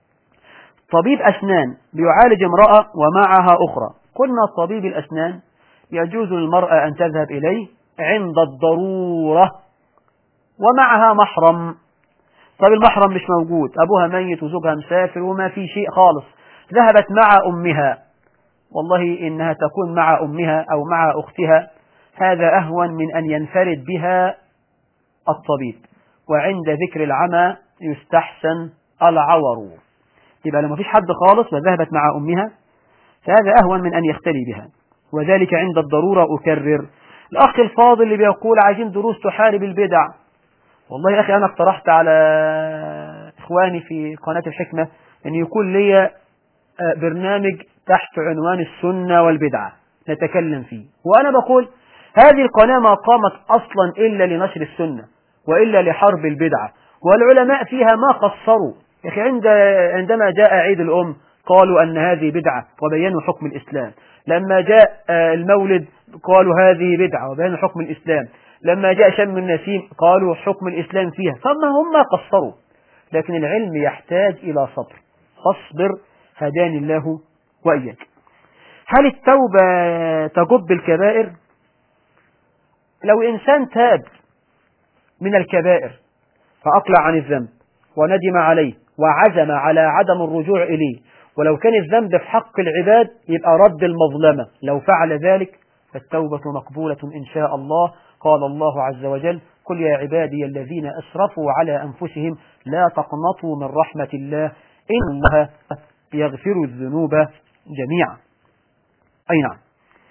طبيب أسنان بيعالج امرأة ومعها أخرى، قلنا طبيب الأسنان يجوز للمرأة أن تذهب إليه عند الضرورة ومعها محرم. طب المحرم مش موجود، أبوها ميت وزوجها مسافر وما في شيء خالص، ذهبت مع أمها، والله إنها تكون مع أمها أو مع أختها، هذا أهون من أن ينفرد بها الطبيب، وعند ذكر العمى يستحسن العور. يبقى لما فيش حد خالص وذهبت مع أمها فهذا أهون من أن يختلي بها، وذلك عند الضرورة. أكرر، الأخ الفاضل اللي بيقول عايزين دروس تحارب البدع، والله يا أخي أنا اقترحت على إخواني في قناة الحكمة أن يكون لي برنامج تحت عنوان السنة والبدعة نتكلم فيه، وأنا بقول هذه القناة ما قامت أصلا إلا لنشر السنة وإلا لحرب البدعة، والعلماء فيها ما قصروا. يا أخي عند عندما جاء عيد الأم قالوا أن هذه بدعة وبينوا حكم الإسلام، لما جاء المولد قالوا هذه بدعة وبينوا حكم الإسلام، لما جاء شم النسيم قالوا حكم الإسلام فيها، فما هم ما قصروا. لكن العلم يحتاج إلى صبر، فاصبر هداني الله وإياك. هل التوبة تجب الكبائر؟ لو إنسان تاب من الكبائر فأقلع عن الذنب وندم عليه وعزم على عدم الرجوع إليه، ولو كان الذنب في حق العباد يبقى رد المظلمة، لو فعل ذلك فالتوبة مقبولة إن شاء الله. قال الله عز وجل: قل يا عبادي الذين أسرفوا على أنفسهم لا تقنطوا من رحمة الله إن الله يغفر الذنوب جميعا. أي نعم.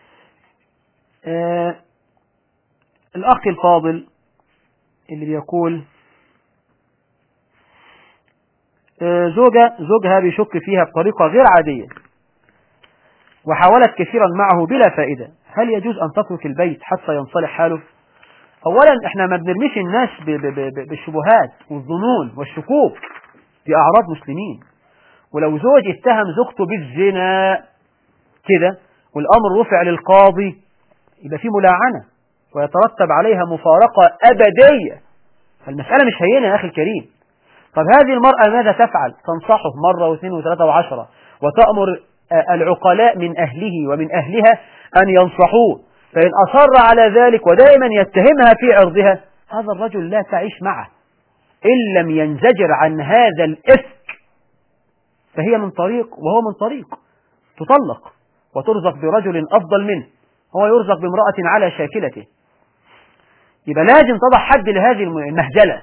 آه الأخ الفاضل اللي بيقول آه زوجة زوجها بيشك فيها بطريقة غير عادية وحاولت كثيرا معه بلا فائدة، هل يجوز أن تترك البيت حتى ينصلح حاله؟ أولا احنا ما بنرميش الناس بالشبهات والظنون والشكوك، دي أعراض مسلمين. ولو زوج اتهم زوجته بالزنا كده والأمر رفع للقاضي يبقى في ملاعنة ويترتب عليها مفارقة أبدية، فالمسألة مش هينة يا أخي الكريم. طب هذه المرأة ماذا تفعل؟ تنصحه مرة واثنين وثلاثة وعشرة وتأمر العقلاء من أهله ومن أهلها أن ينصحوه، فإن أصر على ذلك ودائما يتهمها في عرضها هذا الرجل لا تعيش معه إن لم ينزجر عن هذا الإفك، فهي من طريق وهو من طريق، تطلق وترزق برجل أفضل منه، هو يرزق بامرأة على شاكلته. يبقى لازم تضع حد لهذه المهزلة.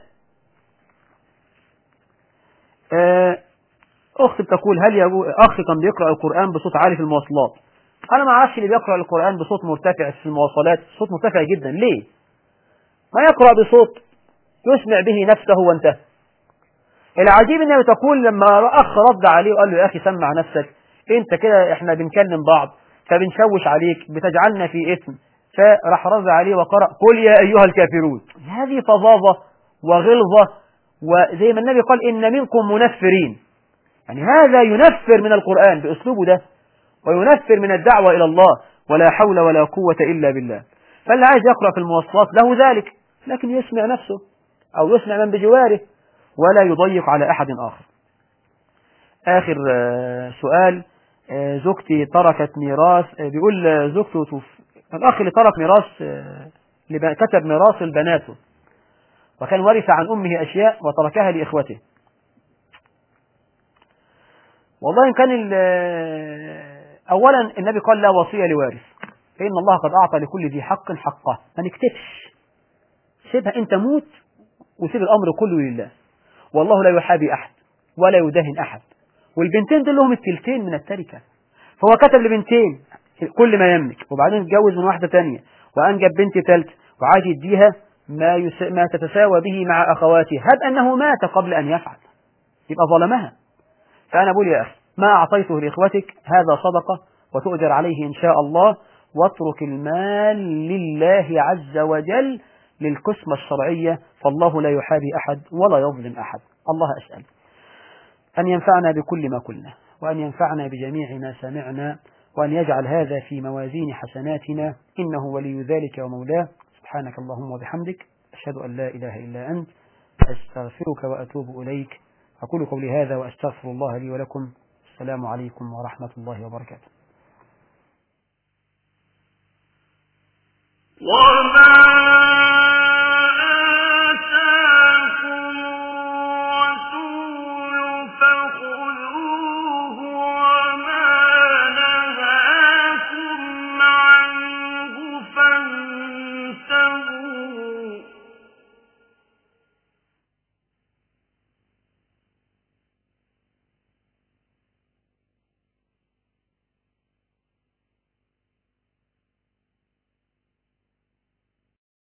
أخت بتقول هل يجوز، أخي كان بيقرأ القرآن بصوت عالي في المواصلات، أنا ما أعرفش اللي بيقرأ القرآن بصوت مرتفع في المواصلات، صوت مرتفع جدا ليه؟ ما يقرأ بصوت يسمع به نفسه وانتهى. العجيب انها بتقول لما أخ رد عليه وقال له يا أخي سمع نفسك، انت كده احنا بنكلم بعض فبنشوش عليك بتجعلنا في إثم، فراح رد عليه وقرأ قل يا أيها الكافرون. هذه فظاظة وغلظة، وزي ما النبي قال إن منكم منفرين، يعني هذا ينفر من القرآن بأسلوبه ده وينفر من الدعوة إلى الله، ولا حول ولا قوة إلا بالله. فاللي عايز يقرأ في المواصلات له ذلك، لكن يسمع نفسه أو يسمع من بجواره ولا يضيق على أحد آخر. آخر سؤال، زوجتي تركت ميراث، بيقول زوجته توف... الأخ اللي ترك ميراث كتب ميراث لبناته وكان ورث عن أمه أشياء وتركها لإخوته. والله إن كان أولا النبي قال لا وصية لوارث، فإن الله قد أعطى لكل ذي حق حقه، ما نكتبش، سيبها أنت موت وسيب الأمر كله لله، والله لا يحابي أحد ولا يدهن أحد. والبنتين دول لهم التلتين من التركة، فهو كتب لبنتين كل ما يملك، وبعدين اتجوز من واحدة تانية وأنجب بنت ثالثة وعايز يديها ما, يس... ما تتساوى به مع أخواته، هب أنه مات قبل أن يفعل، يبقى ظلمها. فأنا أقول يا أخي ما أعطيته لإخوتك هذا صدقة وتؤجر عليه إن شاء الله، واترك المال لله عز وجل للقسمة الشرعية، فالله لا يحابي أحد ولا يظلم أحد. الله أسأل أن ينفعنا بكل ما قلنا، وأن ينفعنا بجميع ما سمعنا، وأن يجعل هذا في موازين حسناتنا، إنه ولي ذلك ومولاه. سبحانك اللهم وبحمدك، أشهد أن لا إله إلا أنت، أستغفرك وأتوب إليك. أقول قولي هذا وأستغفر الله لي ولكم. السلام عليكم ورحمة الله وبركاته. وما